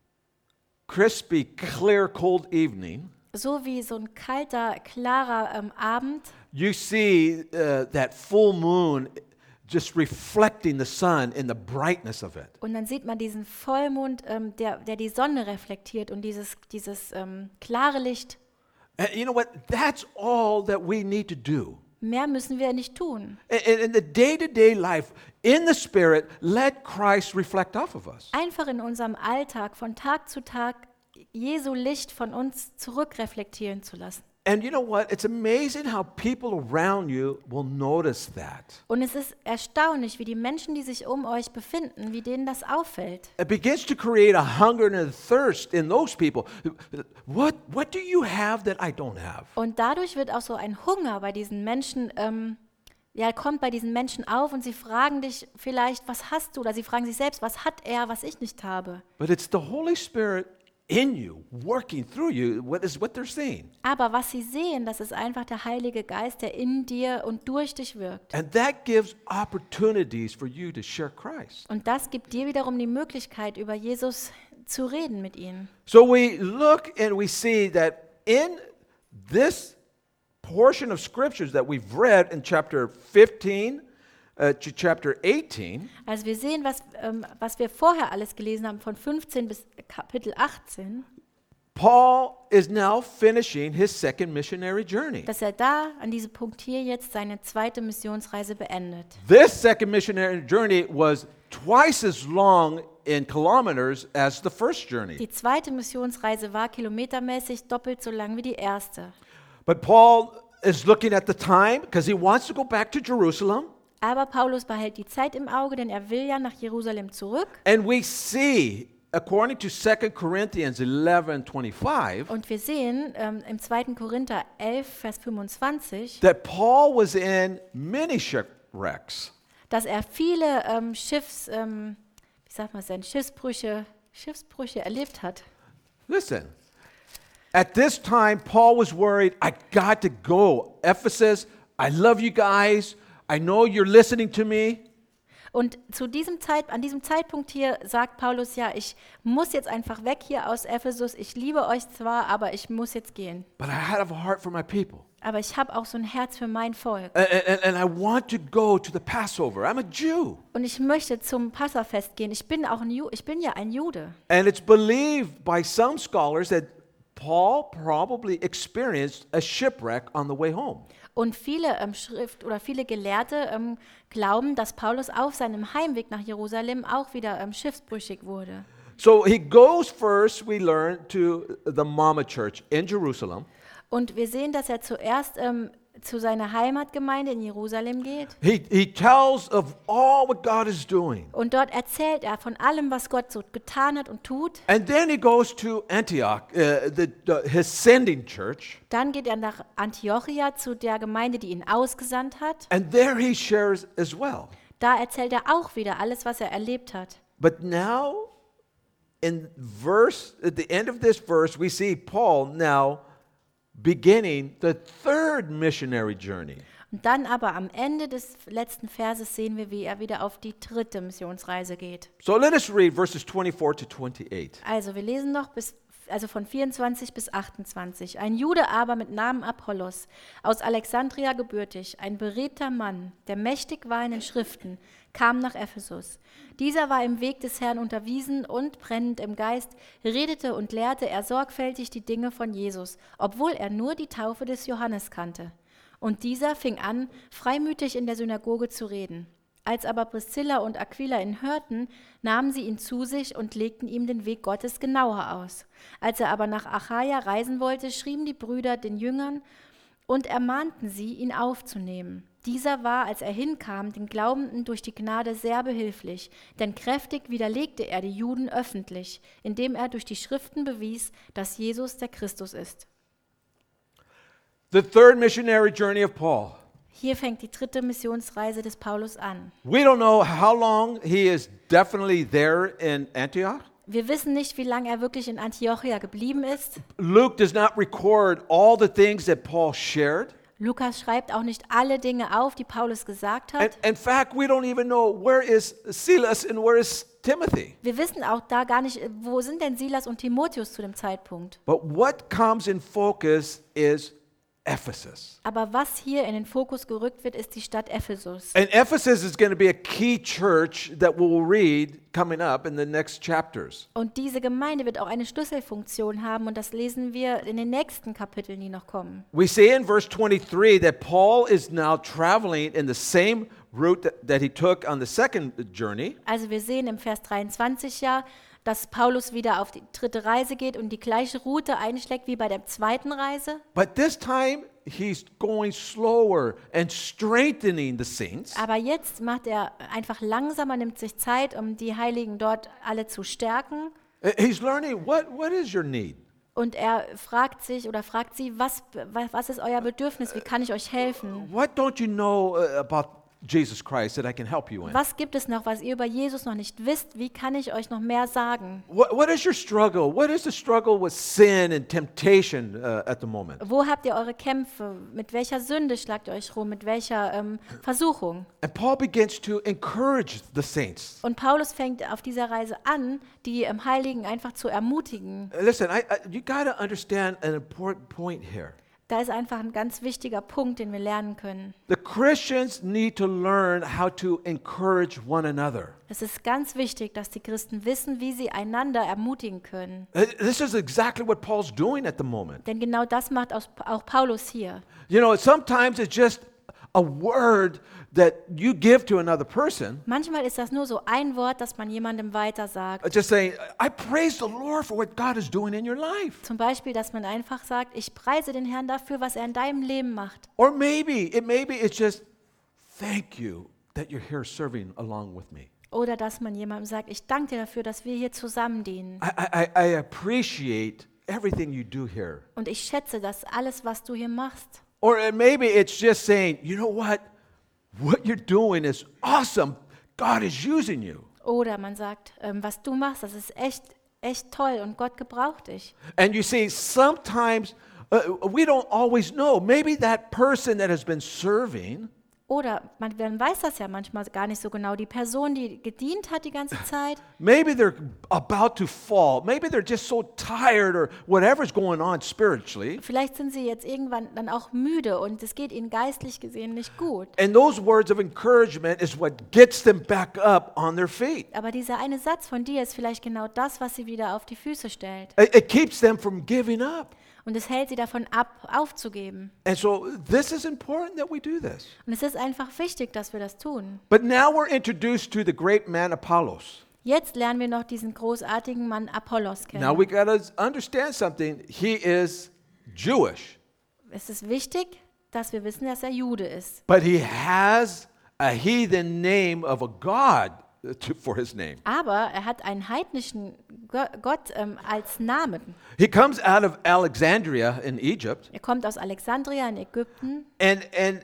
crispy, clear, cold evening, So wie so ein kalter, klarer ähm, Abend, you see uh, that full moon just reflecting the sun in the brightness of it. und dann sieht man diesen Vollmond, ähm, der, der die Sonne reflektiert und dieses, dieses ähm, klare Licht. And you know what? That's all that we need to do. Mehr müssen wir nicht tun. In, in in the day-to-day life, in the Spirit, let Christ reflect off of us. Einfach in unserem Alltag von Tag zu Tag Jesu Licht von uns zurückreflektieren zu lassen. And you know what? It's amazing how people around you will notice that. Und es ist erstaunlich, wie die Menschen, die sich um euch befinden, wie denen das auffällt. It begins to create a hunger and a thirst in those people. What, what do you have that I don't have? Und dadurch wird auch so ein Hunger bei diesen Menschen, ähm, ja, kommt bei diesen Menschen auf und sie fragen dich vielleicht, was hast du? Oder sie fragen sich selbst, was hat er, was ich nicht habe? But it's the Holy Spirit in you, working through you, what is what they're seeing. Aber was sie sehen, das ist einfach der Heilige Geist, der in dir und durch dich wirkt. And that gives opportunities for you to share Christ. Und das gibt dir wiederum die Möglichkeit, über Jesus zu reden mit ihnen. So we look and we see that in this portion of scriptures that we've read in chapter fifteen uh, to chapter eighteen, Also wir sehen, was, ähm, was wir vorher alles gelesen haben, von fünfzehn bis Kapitel achtzehn, Paul is now finishing his second missionary journey. dass er da an diesem Punkt hier jetzt seine zweite Missionsreise beendet. This second missionary journey was twice as long in kilometers as the first journey. Die zweite Missionsreise war kilometermäßig doppelt so lang wie die erste. But Paul is looking at the time because he wants to go back to Jerusalem. Aber Paulus behält die Zeit im Auge, denn er will ja nach Jerusalem zurück. And we see, according to Second Corinthians eleven twenty-five, Und wir sehen ähm, im zweiten Korinther elf, Vers fünfundzwanzig, that Paul was in many shipwrecks. dass er viele ähm, Schiffs, ähm, wie sagt man es denn, Schiffsbrüche, Schiffsbrüche erlebt hat. Listen, at this time, Paul was worried, I got to go. Ephesus, I love you guys. I know you're listening to me. Und zu diesem Zeit, an diesem Zeitpunkt hier sagt Paulus, ja, ich muss jetzt einfach weg hier aus Ephesus. Ich liebe euch zwar, aber ich muss jetzt gehen. But I have a heart for my people. Aber ich habe auch so ein Herz für mein Volk. And, and, and I want to go to the Passover. I'm a Jew. Und ich möchte zum Passafest gehen. Ich bin auch ein Ju ich bin ja ein Jude. And it's believed by some scholars that Paul probably experienced a shipwreck on the way home. Und viele ähm, Schrift oder viele Gelehrte ähm, glauben, dass Paulus auf seinem Heimweg nach Jerusalem auch wieder ähm, schiffsbrüchig wurde. So he goes first, we learn, to the Mama Church in Jerusalem. Und wir sehen, dass er zuerst ähm, zu seiner Heimatgemeinde in Jerusalem geht. He, he tells of all what God is doing. Und dort erzählt er von allem, was Gott so getan hat und tut. And then he goes to Antioch, uh, the, the, his sending church. Dann geht er nach Antiochia zu der Gemeinde, die ihn ausgesandt hat. And there he shares as well. Da erzählt er auch wieder alles, was er erlebt hat. But now, in verse, at the end of this verse, we see Paul now beginning the third missionary journey. Und dann aber am Ende des letzten Verses sehen wir, wie er wieder auf die dritte Missionsreise geht. So let us read verses twenty-four to twenty-eight. Also wir lesen noch bis, also von vierundzwanzig bis achtundzwanzig. Ein Jude aber mit Namen Apollos, aus Alexandria gebürtig, ein beredter Mann, der mächtig war in den Schriften, kam nach Ephesus. Dieser war im Weg des Herrn unterwiesen und, brennend im Geist, redete und lehrte er sorgfältig die Dinge von Jesus, obwohl er nur die Taufe des Johannes kannte. Und dieser fing an, freimütig in der Synagoge zu reden. Als aber Priscilla und Aquila ihn hörten, nahmen sie ihn zu sich und legten ihm den Weg Gottes genauer aus. Als er aber nach Achaia reisen wollte, schrieben die Brüder den Jüngern und ermahnten sie, ihn aufzunehmen. Dieser war, als er hinkam, den Glaubenden durch die Gnade sehr behilflich, denn kräftig widerlegte er die Juden öffentlich, indem er durch die Schriften bewies, dass Jesus der Christus ist. The third missionary journey of Paul. Hier fängt die dritte Missionsreise des Paulus an. We don't know how long he is definitely there in Antioch. Wir wissen nicht, wie lange er wirklich in Antiochia geblieben ist. Luke does not record all the things that Paul shared. Lukas schreibt auch nicht alle Dinge auf, die Paulus gesagt And, hat. in fact, we don't even know where is Silas and where is Timothy. Wir wissen auch da gar nicht, wo sind denn Silas und Timotheus zu dem Zeitpunkt. But what comes in focus is Ephesus. Aber was hier in den Fokus gerückt wird, ist die Stadt Ephesus. And Ephesus is going to be a key church that we'll read coming up in the next chapters. Und diese Gemeinde wird auch eine Schlüsselfunktion haben und das lesen wir in den nächsten Kapiteln, die noch kommen. We see in verse twenty-three that Paul is now traveling in the same route that, that he took on the second journey. Also wir sehen im Vers dreiundzwanzig ja, dass Paulus wieder auf die dritte Reise geht und die gleiche Route einschlägt wie bei der zweiten Reise. But this time he's going slower and strengthening the saints. Aber jetzt macht er einfach langsamer, nimmt sich Zeit, um die Heiligen dort alle zu stärken. He's learning what, what is your need? Und er fragt sich oder fragt sie, was, was ist euer Bedürfnis, wie kann ich euch helfen? What don't you know uh, about Jesus Christ that I can help you in? Was gibt es noch, was ihr über Jesus noch nicht wisst? Wie kann ich euch noch mehr sagen? What, what is your struggle? What is the struggle with sin and temptation uh, at the moment? Wo habt ihr eure Kämpfe? Mit welcher Sünde schlagt ihr euch rum? Mit welcher ähm, Versuchung? And Paul begins to encourage the saints. Und Paulus fängt auf dieser Reise an, die ähm, Heiligen einfach zu ermutigen. Uh, Listen, I, I, you got to understand an important point here. Da ist einfach ein ganz wichtiger Punkt, den wir lernen können. The Christians need to learn how to encourage one another. Es ist ganz wichtig, dass die Christen wissen, wie sie einander ermutigen können. Uh, This is exactly what Paul's doing at the moment. Denn genau das macht aus- auch Paulus hier. You know, sometimes it's just a word that you give to another person. Manchmal ist das nur so ein Wort, das man jemandem weiter sagt. Uh, Just saying, I praise the Lord for what God is doing in your life. Zum Beispiel, dass man einfach sagt, ich preise den Herrn dafür, was er in deinem Leben macht. Or maybe, it maybe it's just, thank you that you're here serving along with me. Oder dass man jemandem sagt, ich danke dir dafür, dass wir hier zusammen dienen. I, I, I appreciate everything you do here. Und ich schätze das alles, was du hier machst. Or uh, maybe it's just saying, you know what? What you're doing is awesome. God is using you. Oder man sagt, ähm, was du machst, das ist echt, echt toll und Gott gebraucht dich. And you see, sometimes uh, we don't always know. Maybe that person that has been serving, Oder man, man weiß das ja manchmal gar nicht so genau. Die Person, die gedient hat die ganze Zeit, maybe they're about to fall. Maybe they're just so tired or whatever's going on spiritually. vielleicht sind sie jetzt irgendwann dann auch müde und es geht ihnen geistlich gesehen nicht gut. And those words of encouragement is what gets them back up on their feet. Aber dieser eine Satz von dir ist vielleicht genau das, was sie wieder auf die Füße stellt. It, it keeps them from giving up. Und es hält sie davon ab, aufzugeben. And so this is important that we do this. Und es ist einfach wichtig, dass wir das tun. But now we're introduced to the great man Apollos. Jetzt lernen wir noch diesen großartigen Mann Apollos Now kennen. we got to understand something. He is Jewish, Es ist wichtig, dass wir wissen, dass er Jude ist. but he has a heathen name of a god to, for his name. Aber er hat einen heidnischen Go- Gott ähm, als Namen. He comes out of Alexandria in Egypt, Er kommt aus Alexandria in Ägypten and, and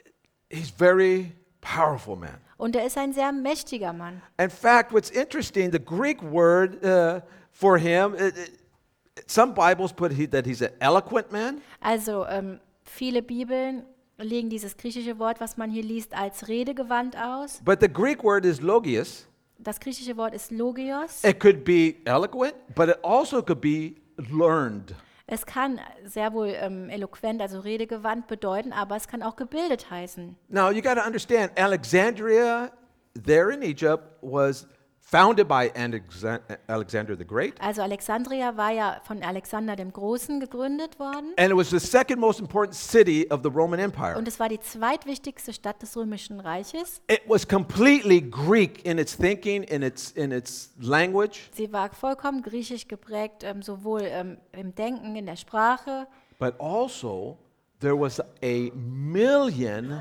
he's very powerful man. und er ist ein sehr mächtiger Mann. In fact, what's interesting, the Greek word uh, for him, it, it, some Bibles put he, that he's an eloquent man. Also ähm, viele Bibeln legen dieses griechische Wort, was man hier liest, als redegewandt aus. But the Greek word is logios. Das griechische Wort ist Logios. It could be eloquent, but it also could be learned. Es kann sehr wohl ähm, eloquent, also redegewandt bedeuten, aber es kann auch gebildet heißen. Now, you got to understand, Alexandria there in Egypt was founded by Alexa- Alexander the Great, Also Alexandria war ja von Alexander dem Großen gegründet worden and it was the second most important city of the Roman Empire. und es war die zweitwichtigste Stadt des Römischen Reiches. It was completely Greek in its thinking, in its, in its language, Sie war vollkommen griechisch geprägt, ähm, sowohl ähm, im Denken, in der Sprache, but also there was a million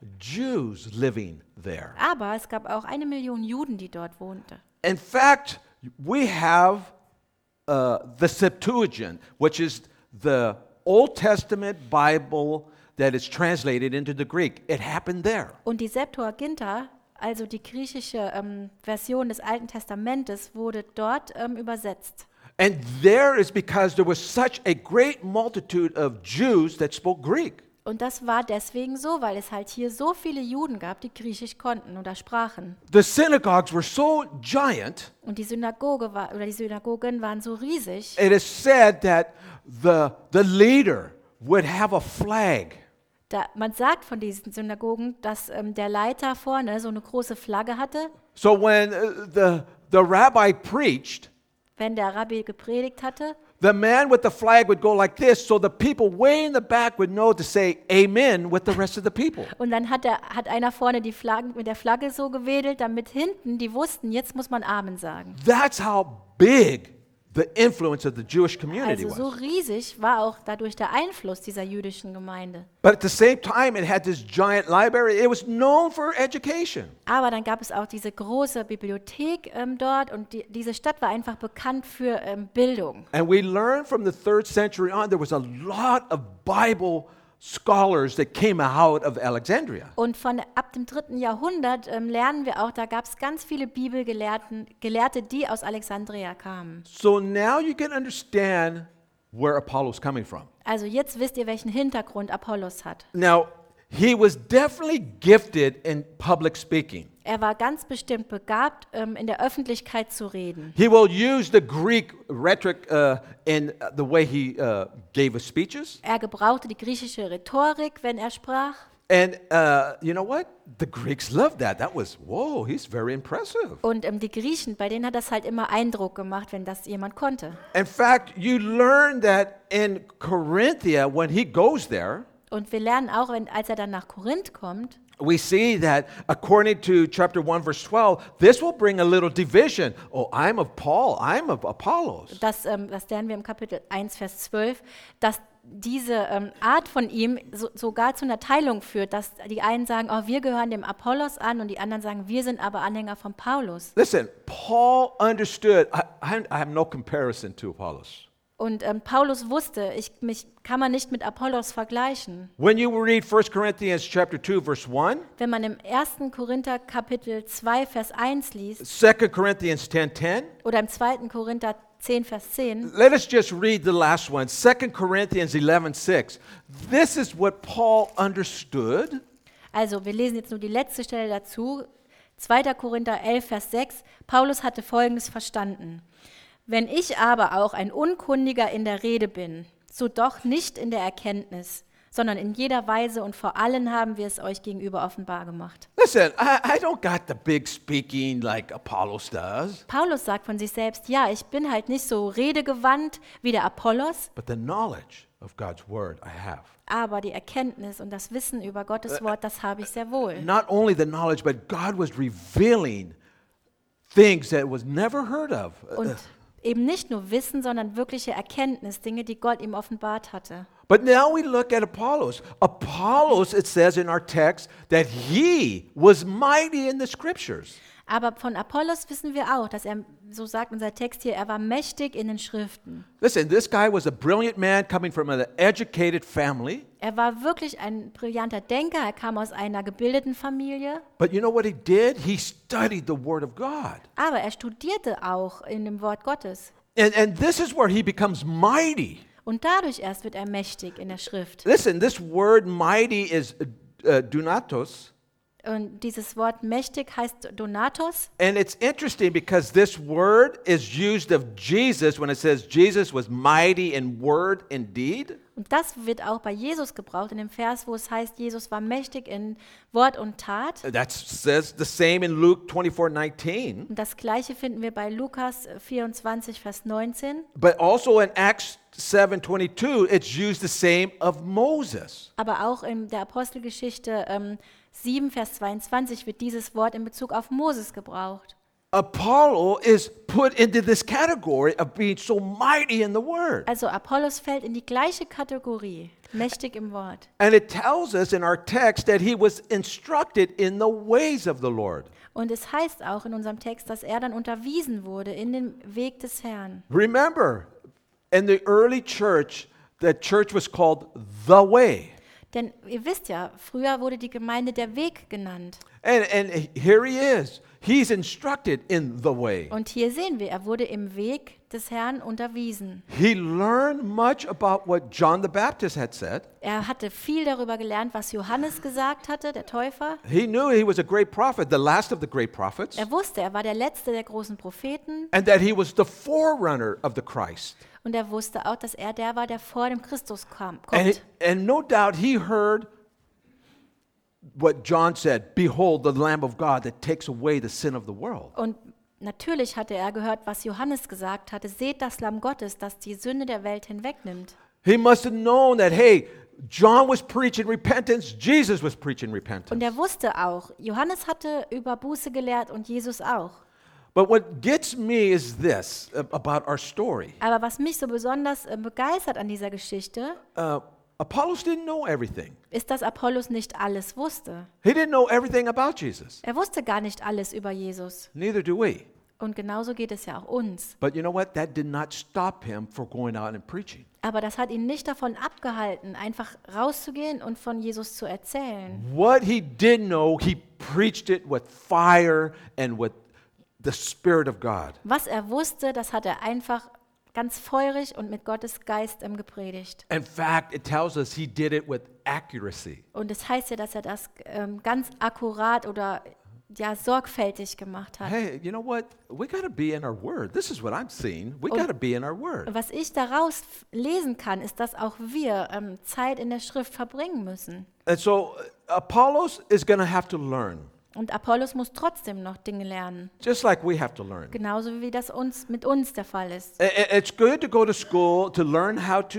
Jews living there. aber es gab auch eine Million Juden, die dort wohnten. In fact, we have uh, the Septuagint, which is the Old Testament Bible that is translated into the Greek. It happened there. Und die Septuaginta, also die griechische ähm, Version des Alten Testamentes, wurde dort ähm, übersetzt. And there is because there was such a great multitude of Jews that spoke Greek. Und das war deswegen so, weil es halt hier so viele Juden gab, die Griechisch konnten oder sprachen. The synagogues were so giant, Und die Synagoge war, oder die Synagogen waren so riesig. it is said that the, the leader would have a flag. Da, man sagt von diesen Synagogen, dass ähm, der Leiter vorne so eine große Flagge hatte. So when uh, the, the rabbi preached, Wenn der Rabbi gepredigt hatte, the man with the flag would go like this, so the people way in the back would know to say amen with the rest of the people. und dann hat, der, hat einer vorne die Flaggen, mit der Flagge so gewedelt, damit hinten die wussten, jetzt muss man Amen sagen. That's how big the influence of the Jewish community Also so was. riesig war auch dadurch der Einfluss dieser jüdischen Gemeinde. But at the same time, it had this giant library. It was known for education. Aber dann gab es auch diese große Bibliothek ähm, dort und die, diese Stadt war einfach bekannt für ähm, Bildung. And we learned from the third century on, there was a lot of Bible scholars that came out of Alexandria. Und von ab dem dritten Jahrhundert ähm, lernen wir auch, da gab es ganz viele Bibelgelehrten, Gelehrte, die aus Alexandria kamen. So now you can understand where Apollo's coming from. Also jetzt wisst ihr, welchen Hintergrund Apollos hat. Now, he was definitely gifted in public speaking. Er war ganz bestimmt begabt, ähm, in der Öffentlichkeit zu reden. He will use the Greek rhetoric uh, in the way he uh, gave his speeches. Er gebrauchte die griechische Rhetorik, wenn er sprach. And uh, you know what? The Greeks loved that. That was, whoa, he's very impressive. Und ähm, die Griechen, bei denen hat das halt immer Eindruck gemacht, wenn das jemand konnte. In fact, you learn that in Corinthia, when he goes there, Und wir lernen auch, wenn, als er dann nach Korinth kommt, we see that according to chapter one, verse twelve, this will bring a little division. Oh, I'm of Paul, I'm of Apollos. das, ähm, das lernen wir im Kapitel eins, Vers zwölf, dass diese ähm, Art von ihm so, sogar zu einer Teilung führt, dass die einen sagen, oh, wir gehören dem Apollos an und die anderen sagen, wir sind aber Anhänger von Paulus. Listen, Paul understood, I, I, I have no comparison to Apollos. Und ähm, Paulus wusste, ich, mich kann man nicht mit Apollos vergleichen. When you read First Corinthians chapter two, verse one, Wenn man im ersten Korinther Kapitel zwei, Vers eins liest Second Corinthians ten, ten, oder im zweiten Korinther zehn, Vers zehn, let us just read the last one, Second Corinthians eleven, six. This is what Paul understood. also wir lesen jetzt nur die letzte Stelle dazu, zweiter Korinther elf, Vers sechs, Paulus hatte Folgendes verstanden. Wenn ich aber auch ein Unkundiger in der Rede bin, so doch nicht in der Erkenntnis, sondern in jeder Weise und vor allen haben wir es euch gegenüber offenbar gemacht. Listen, I, I don't got the big speaking like Apollos does, Paulus sagt von sich selbst, ja, ich bin halt nicht so redegewandt wie der Apollos, but the knowledge of God's word I have. aber die Erkenntnis und das Wissen über Gottes Wort, das habe ich sehr wohl. Not only the knowledge, but God was revealing things that was never heard of. Und eben nicht nur Wissen, sondern wirkliche Erkenntnis, Dinge, die Gott ihm offenbart hatte. But now we look at Apollos. Apollos, it says in our text, that he was mighty in the scriptures. Aber von Apollos wissen wir auch, dass er, so sagt unser Text hier, er war mächtig in den Schriften. Listen, this guy was a brilliant man coming from an educated family. Er war wirklich ein brillanter Denker, er kam aus einer gebildeten Familie, But you know what he did? He studied the Word of God. aber er studierte auch in dem Wort Gottes. And, and this is where he becomes mighty. Und dadurch erst wird er mächtig in der Schrift. Listen, this word mighty is uh, dunatos. Und dieses Wort mächtig heißt Donatos. And it's interesting because this word is used of Jesus when it says Jesus was mighty in word and deed. Und das wird auch bei Jesus gebraucht, in dem Vers, wo es heißt, Jesus war mächtig in Wort und Tat. That says the same in Luke twenty-four nineteen. Und das Gleiche finden wir bei Lukas vierundzwanzig, Vers neunzehn. But also in Acts seven twenty-two, it's used the same of Moses. Aber auch in der Apostelgeschichte ähm, sieben, Vers zweiundzwanzig wird dieses Wort in Bezug auf Moses gebraucht. Apollo is put into this category of being so mighty in the word. Also Apollos fällt in die gleiche Kategorie, mächtig im Wort. And it tells us in our text that he was instructed in the ways of the Lord. Und es heißt auch in unserem Text, dass er dann unterwiesen wurde in den Weg des Herrn. Remember, in the early church, the church was called the way. Denn ihr wisst ja, früher wurde die Gemeinde der Weg genannt. And, and here he is. He's instructed in the way. Und hier sehen wir, er wurde im Weg des Herrn unterwiesen. He learned much about what John the Baptist had said. Er hatte viel darüber gelernt, was Johannes gesagt hatte, der Täufer. He knew he was a great prophet, the last of the great prophets, Er wusste, er war der letzte der großen Propheten. and that he was the forerunner of the Christ. Und er wusste auch, dass er der war, der vor dem Christus kam, And, kommt. it- and no doubt he heard what John said, behold the Lamb of God that takes away the sin of the world. Und natürlich hatte er gehört, was Johannes gesagt hatte. Seht das Lamm Gottes, das die Sünde der Welt hinwegnimmt. He must have known that, hey, John was preaching repentance, Jesus was preaching Und repentance. er wusste auch, Johannes hatte über Buße gelehrt und Jesus auch. But what gets me is this uh, about our story. Aber was mich so besonders äh, begeistert an dieser Geschichte, Uh, Apollos didn't know everything. ist, dass Apollos nicht alles wusste. He didn't know everything about Jesus. Er wusste gar nicht alles über Jesus. Neither do we. Und genauso geht es ja auch uns. But you know what? That did not stop him from going out and preaching. Aber das hat ihn nicht davon abgehalten, einfach rauszugehen und von Jesus zu erzählen. What he did know, he preached it with fire and with the Spirit of God. Was er wusste, das hat er einfach ganz feurig und mit Gottes Geist ähm, gepredigt. In fact, it tells us he did it with accuracy. Und es heißt ja, dass er das ähm, ganz akkurat oder ja, sorgfältig gemacht hat. Hey, you know what? We got to be in our word. This is what I'm seeing. We Und- got to be in our word. Was ich daraus f- lesen kann, ist, dass auch wir ähm, Zeit in der Schrift verbringen müssen. And so uh, Apollos is going to have to learn, Und Apollos muss trotzdem noch Dinge lernen, just like we have to learn. genauso wie das uns mit uns der Fall ist. I- I- It's good to go to school to learn how to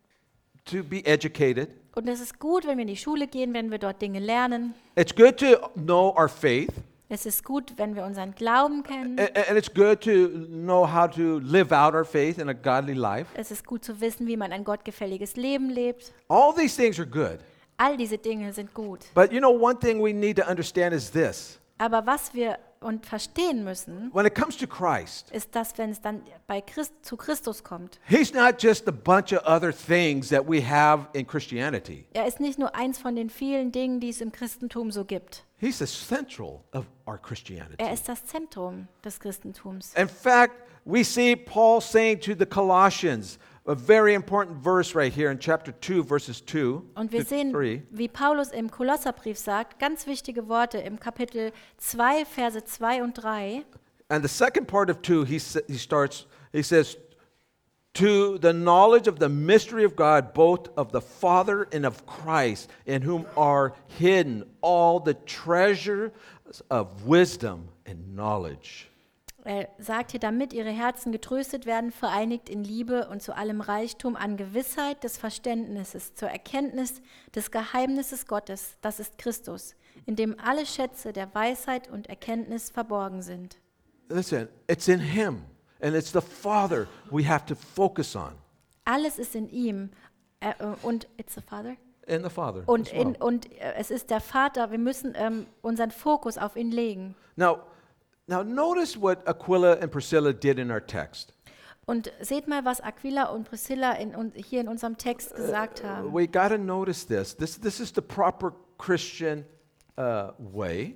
to be educated. Und es ist gut, wenn wir in die Schule gehen, wenn wir dort Dinge lernen. It's good to know our faith. Es ist gut, wenn wir unseren Glauben kennen. A- a- And it's good to know how to live out our faith in a godly life. Es ist gut zu wissen, wie man ein gottgefälliges Leben lebt. All these things are good. All diese Dinge sind gut. But you know, one thing we need to understand is this. Aber was wir und verstehen müssen, When it comes to Christ, ist, dass wenn es dann bei Christ, zu Christus kommt, He's not just a bunch of other things that we have in Christianity. er ist nicht nur eins von den vielen Dingen, die es im Christentum so gibt. He's the central of our Christianity. Er ist das Zentrum des Christentums. In fact, we see Paul saying to the Colossians, a very important verse right here in chapter two, verses two Und wir to sehen, three. wie Paulus im Kolosserbrief sagt, ganz wichtige Worte im Kapitel zwei, Verse zwei und drei. And the second part of two, he, sa- he starts, he says, to the knowledge of the mystery of God, both of the Father and of Christ, in whom are hidden all the treasures of wisdom and knowledge. Er sagt hier, damit ihre Herzen getröstet werden, vereinigt in Liebe und zu allem Reichtum an Gewissheit des Verständnisses, zur Erkenntnis des Geheimnisses Gottes, das ist Christus, in dem alle Schätze der Weisheit und Erkenntnis verborgen sind. listen, it's in him. And it's the Father we have to focus on. Alles ist in ihm. Äh, äh, und it's the Father? In the Father. Und, as well. in, und äh, es ist der Vater. Wir müssen ähm, unseren Fokus auf ihn legen. Now, now notice what Aquila and Priscilla did in our text. Und seht mal, was Aquila und Priscilla in, un- hier in unserem Text gesagt haben. We got to notice this. This. This is the proper Christian uh, way.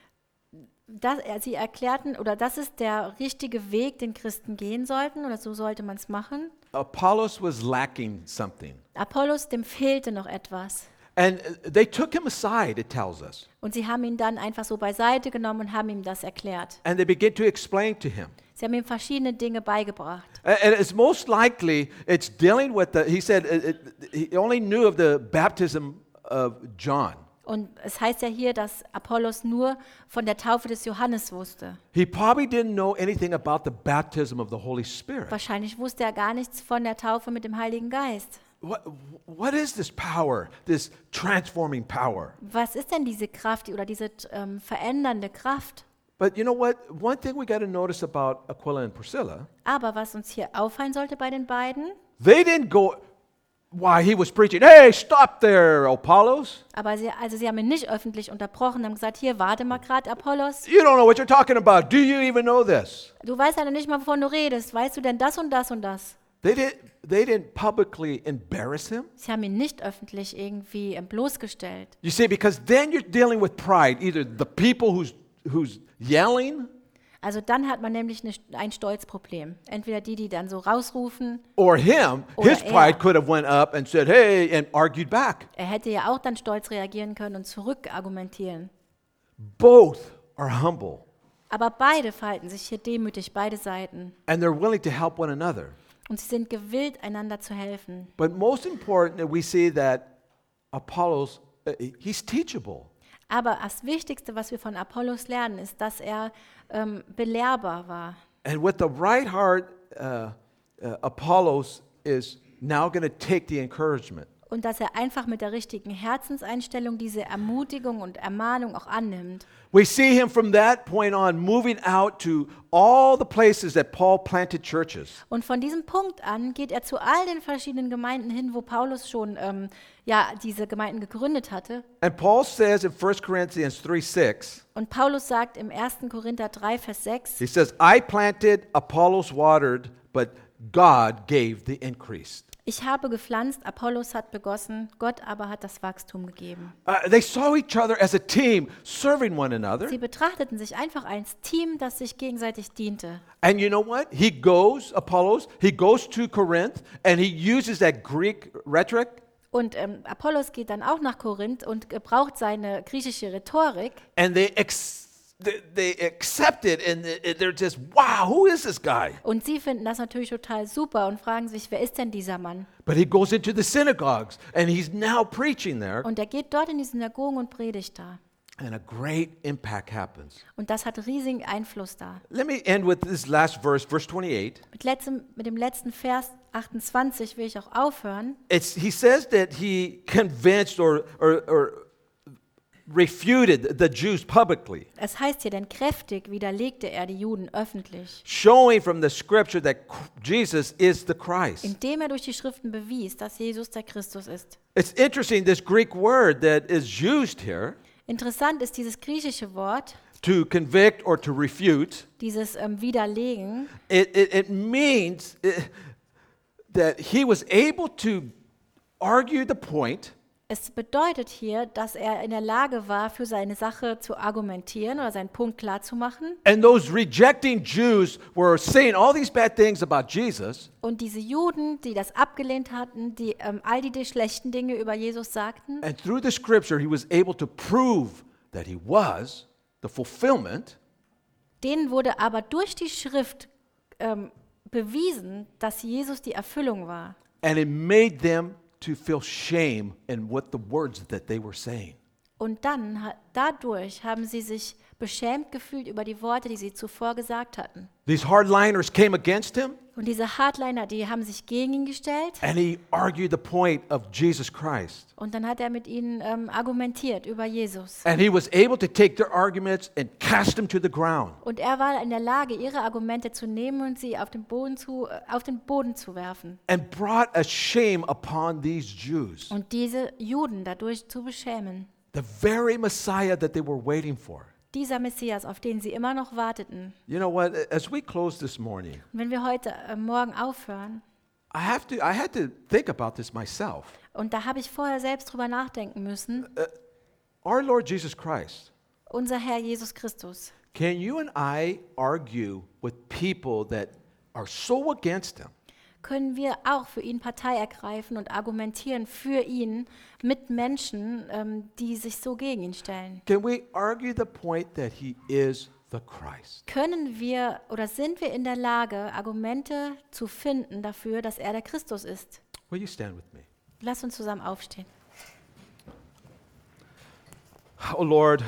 Das, äh, sie erklärten, oder das ist der richtige Weg, den Christen gehen sollten, oder so sollte man es machen. Apollos was lacking something. Apollos, dem fehlte noch etwas. And uh, they took him aside, it tells us. Und sie haben ihn dann einfach so beiseite genommen und haben ihm das erklärt. And they began to explain to him. Sie haben ihm verschiedene Dinge beigebracht. And and it's most likely it's dealing with the, he said it, it, he only knew of the baptism of John. Und es heißt ja hier, dass Apollos nur von der Taufe des Johannes wusste. He probably didn't know anything about the baptism of the Holy Spirit. Wahrscheinlich wusste er gar nichts von der Taufe mit dem Heiligen Geist. What, what is this power, this transforming power? Was ist denn diese Kraft oder diese ähm, verändernde Kraft? But you know what? One thing we got to notice about Aquila and Priscilla, Aber was uns hier auffallen sollte bei den beiden, they didn't go while he was preaching, hey, stop there, Apollos. aber sie, also sie haben ihn nicht öffentlich unterbrochen, haben gesagt, hier, warte mal gerade, Apollos, You don't know what you're talking about. Do you even know this? du weißt ja noch nicht mal, wovon du redest. Weißt du denn das und das und das? They didn't, they didn't publicly embarrass him. Sie haben ihn nicht öffentlich irgendwie ähm, bloßgestellt. You see, because then you're dealing with pride, either the people who's, who's yelling Also dann hat man nämlich eine, ein Stolzproblem. Entweder die, die dann so rausrufen, or him. Oder His er. pride could have went up and said, hey, and argued back. er hätte ja auch dann stolz reagieren können und zurückargumentieren. Both are humble Aber beide verhalten sich hier demütig, beide Seiten. and they're willing to help one another. Und sie sind gewillt, einander zu helfen. But most important, we see that Apollos, uh, he's teachable. Aber das Wichtigste, was wir von Apollos lernen, ist, dass er ähm, belehrbar war. And with the right heart, uh, uh, Apollos is now going to take the encouragement. Und dass er einfach mit der richtigen Herzenseinstellung diese Ermutigung und Ermahnung auch annimmt. We see him from that point on moving out to all the places that Paul planted churches. Und von diesem Punkt an geht er zu all den verschiedenen Gemeinden hin, wo Paulus schon ähm, ja, diese Gemeinden gegründet hatte. And Paul says in First Corinthians three six, Und Paulus sagt im ersten Korinther drei, Vers sechs, he says, I planted, Apollos watered, but God gave the increase. ich habe gepflanzt, Apollos hat begossen, Gott aber hat das Wachstum gegeben. Uh, they saw each other as a team, serving one another. Sie betrachteten sich einfach als Team, das sich gegenseitig diente. And you know what? He goes, Apollos, he goes to Corinth, and he uses that Greek rhetoric. Und ähm, Apollos geht dann auch nach Korinth und gebraucht seine griechische Rhetorik. And they ex- they, they accept it, and they're just, wow, who is this guy? Und sie finden das natürlich total super und fragen sich, wer ist denn dieser Mann? But he goes into the synagogues, and he's now preaching there, Und er geht dort in die Synagogen und predigt da. and a great impact happens. Und das hat riesigen Einfluss da. Let me end with this last verse, verse twenty-eight. Mit, letztem, mit dem letzten Vers achtundzwanzig will ich auch aufhören. It's, he says that he convinced or, or, or refuted the Jews publicly, Es heißt hier, denn kräftig widerlegte er die Juden öffentlich, showing from the scripture that Jesus is the Christ. indem er durch die Schriften bewies, dass Jesus der Christus ist. It's interesting, this Greek word that is used here Interessant ist dieses griechische Wort, to convict or to refute, dieses ähm, Widerlegen. it, it, it means uh, that he was able to argue the point Es bedeutet hier, dass er in der Lage war, für seine Sache zu argumentieren oder seinen Punkt klarzumachen. and those rejecting Jews were saying all these bad things about Jesus, Und diese Juden, die das abgelehnt hatten, die ähm, all die, die schlechten Dinge über Jesus sagten, and through the scripture he was able to prove that he was the fulfillment denen wurde aber durch die Schrift ähm, bewiesen, dass Jesus die Erfüllung war. and it made them to feel shame in what the words that they were saying. Und dann, ha- dadurch haben sie sich beschämt gefühlt über die Worte, die sie zuvor gesagt hatten. These hardliners came against him, Und diese Hardliner, die haben sich gegen ihn gestellt. and he argued the point of Jesus Christ. Und dann hat er mit ihnen ähm, argumentiert über Jesus. And he was able to take their arguments and cast them to the ground. Und er war in der Lage, ihre Argumente zu nehmen und sie auf den Boden zu, äh, auf den Boden zu werfen. And brought a shame upon these Jews. Und diese Juden dadurch zu beschämen. The very Messiah that they were waiting for. Dieser Messias, auf den sie immer noch warteten. You know what? As we close this morning, Und wenn wir heute äh, Morgen aufhören, I have to I had to think about this myself. und da habe ich vorher selbst drüber nachdenken müssen, Our Lord Jesus Christ, unser Herr Jesus Christus, can you and I argue with people that are so against him? können wir auch für ihn Partei ergreifen und argumentieren für ihn mit Menschen, ähm, die sich so gegen ihn stellen? Can we argue the point that he is the Christ? Können wir oder sind wir in der Lage, Argumente zu finden dafür, dass er der Christus ist? Will you stand with me? Lass uns zusammen aufstehen. Oh Lord,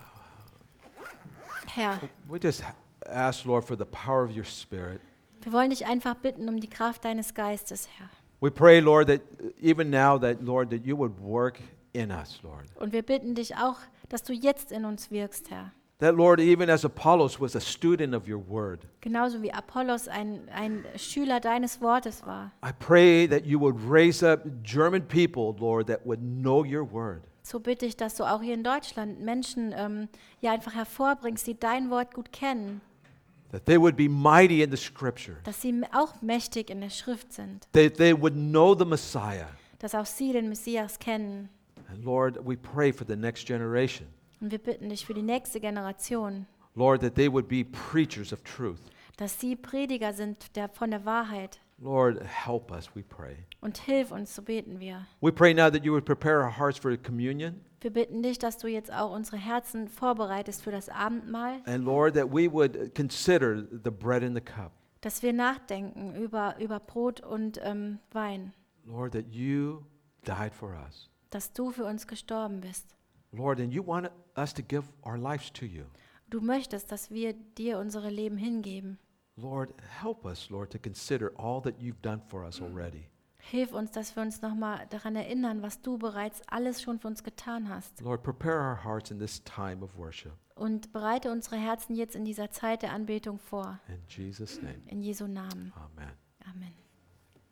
Herr, we just ask, Lord, for the power of your Spirit. wir wollen dich einfach bitten um die Kraft deines Geistes, Herr. We pray, Lord, that even now that, Lord, that you would work in us, Lord. Und wir bitten dich auch, dass du jetzt in uns wirkst, Herr. That, Lord, even as Apollos was a student of your word, Genauso wie Apollos ein, ein Schüler deines Wortes war. I pray that you would raise up German people, Lord, that would know your word. So bitte ich, dass du auch hier in Deutschland Menschen ähm, ja einfach hervorbringst, die dein Wort gut kennen, That they would be mighty in the scripture. dass sie auch mächtig in der Schrift sind, That they would know the Messiah. dass auch sie den Messias kennen. And Lord, we pray for the next generation. Und wir bitten dich für die nächste Generation, Lord, that they would be preachers of truth. dass sie Prediger sind der, von der Wahrheit. Lord, help us, we pray. Und hilf uns, so beten wir. We pray now that you would prepare our hearts for communion. Wir bitten dich, dass du jetzt auch unsere Herzen vorbereitest für das Abendmahl, And Lord, that we would consider the bread and the cup. dass wir nachdenken über, über Brot und ähm, Wein, Lord, that you died for us. dass du für uns gestorben bist. Lord, and you want us to give our lives to you. Du möchtest, dass wir dir unsere Leben hingeben. Lord, help us, Lord, to consider all that you've done for us already. Hilf uns, dass wir uns nochmal daran erinnern, was du bereits alles schon für uns getan hast. Lord, prepare our hearts in this time of worship. Und bereite unsere Herzen jetzt in dieser Zeit der Anbetung vor. In Jesus' name, In Jesu Namen. amen.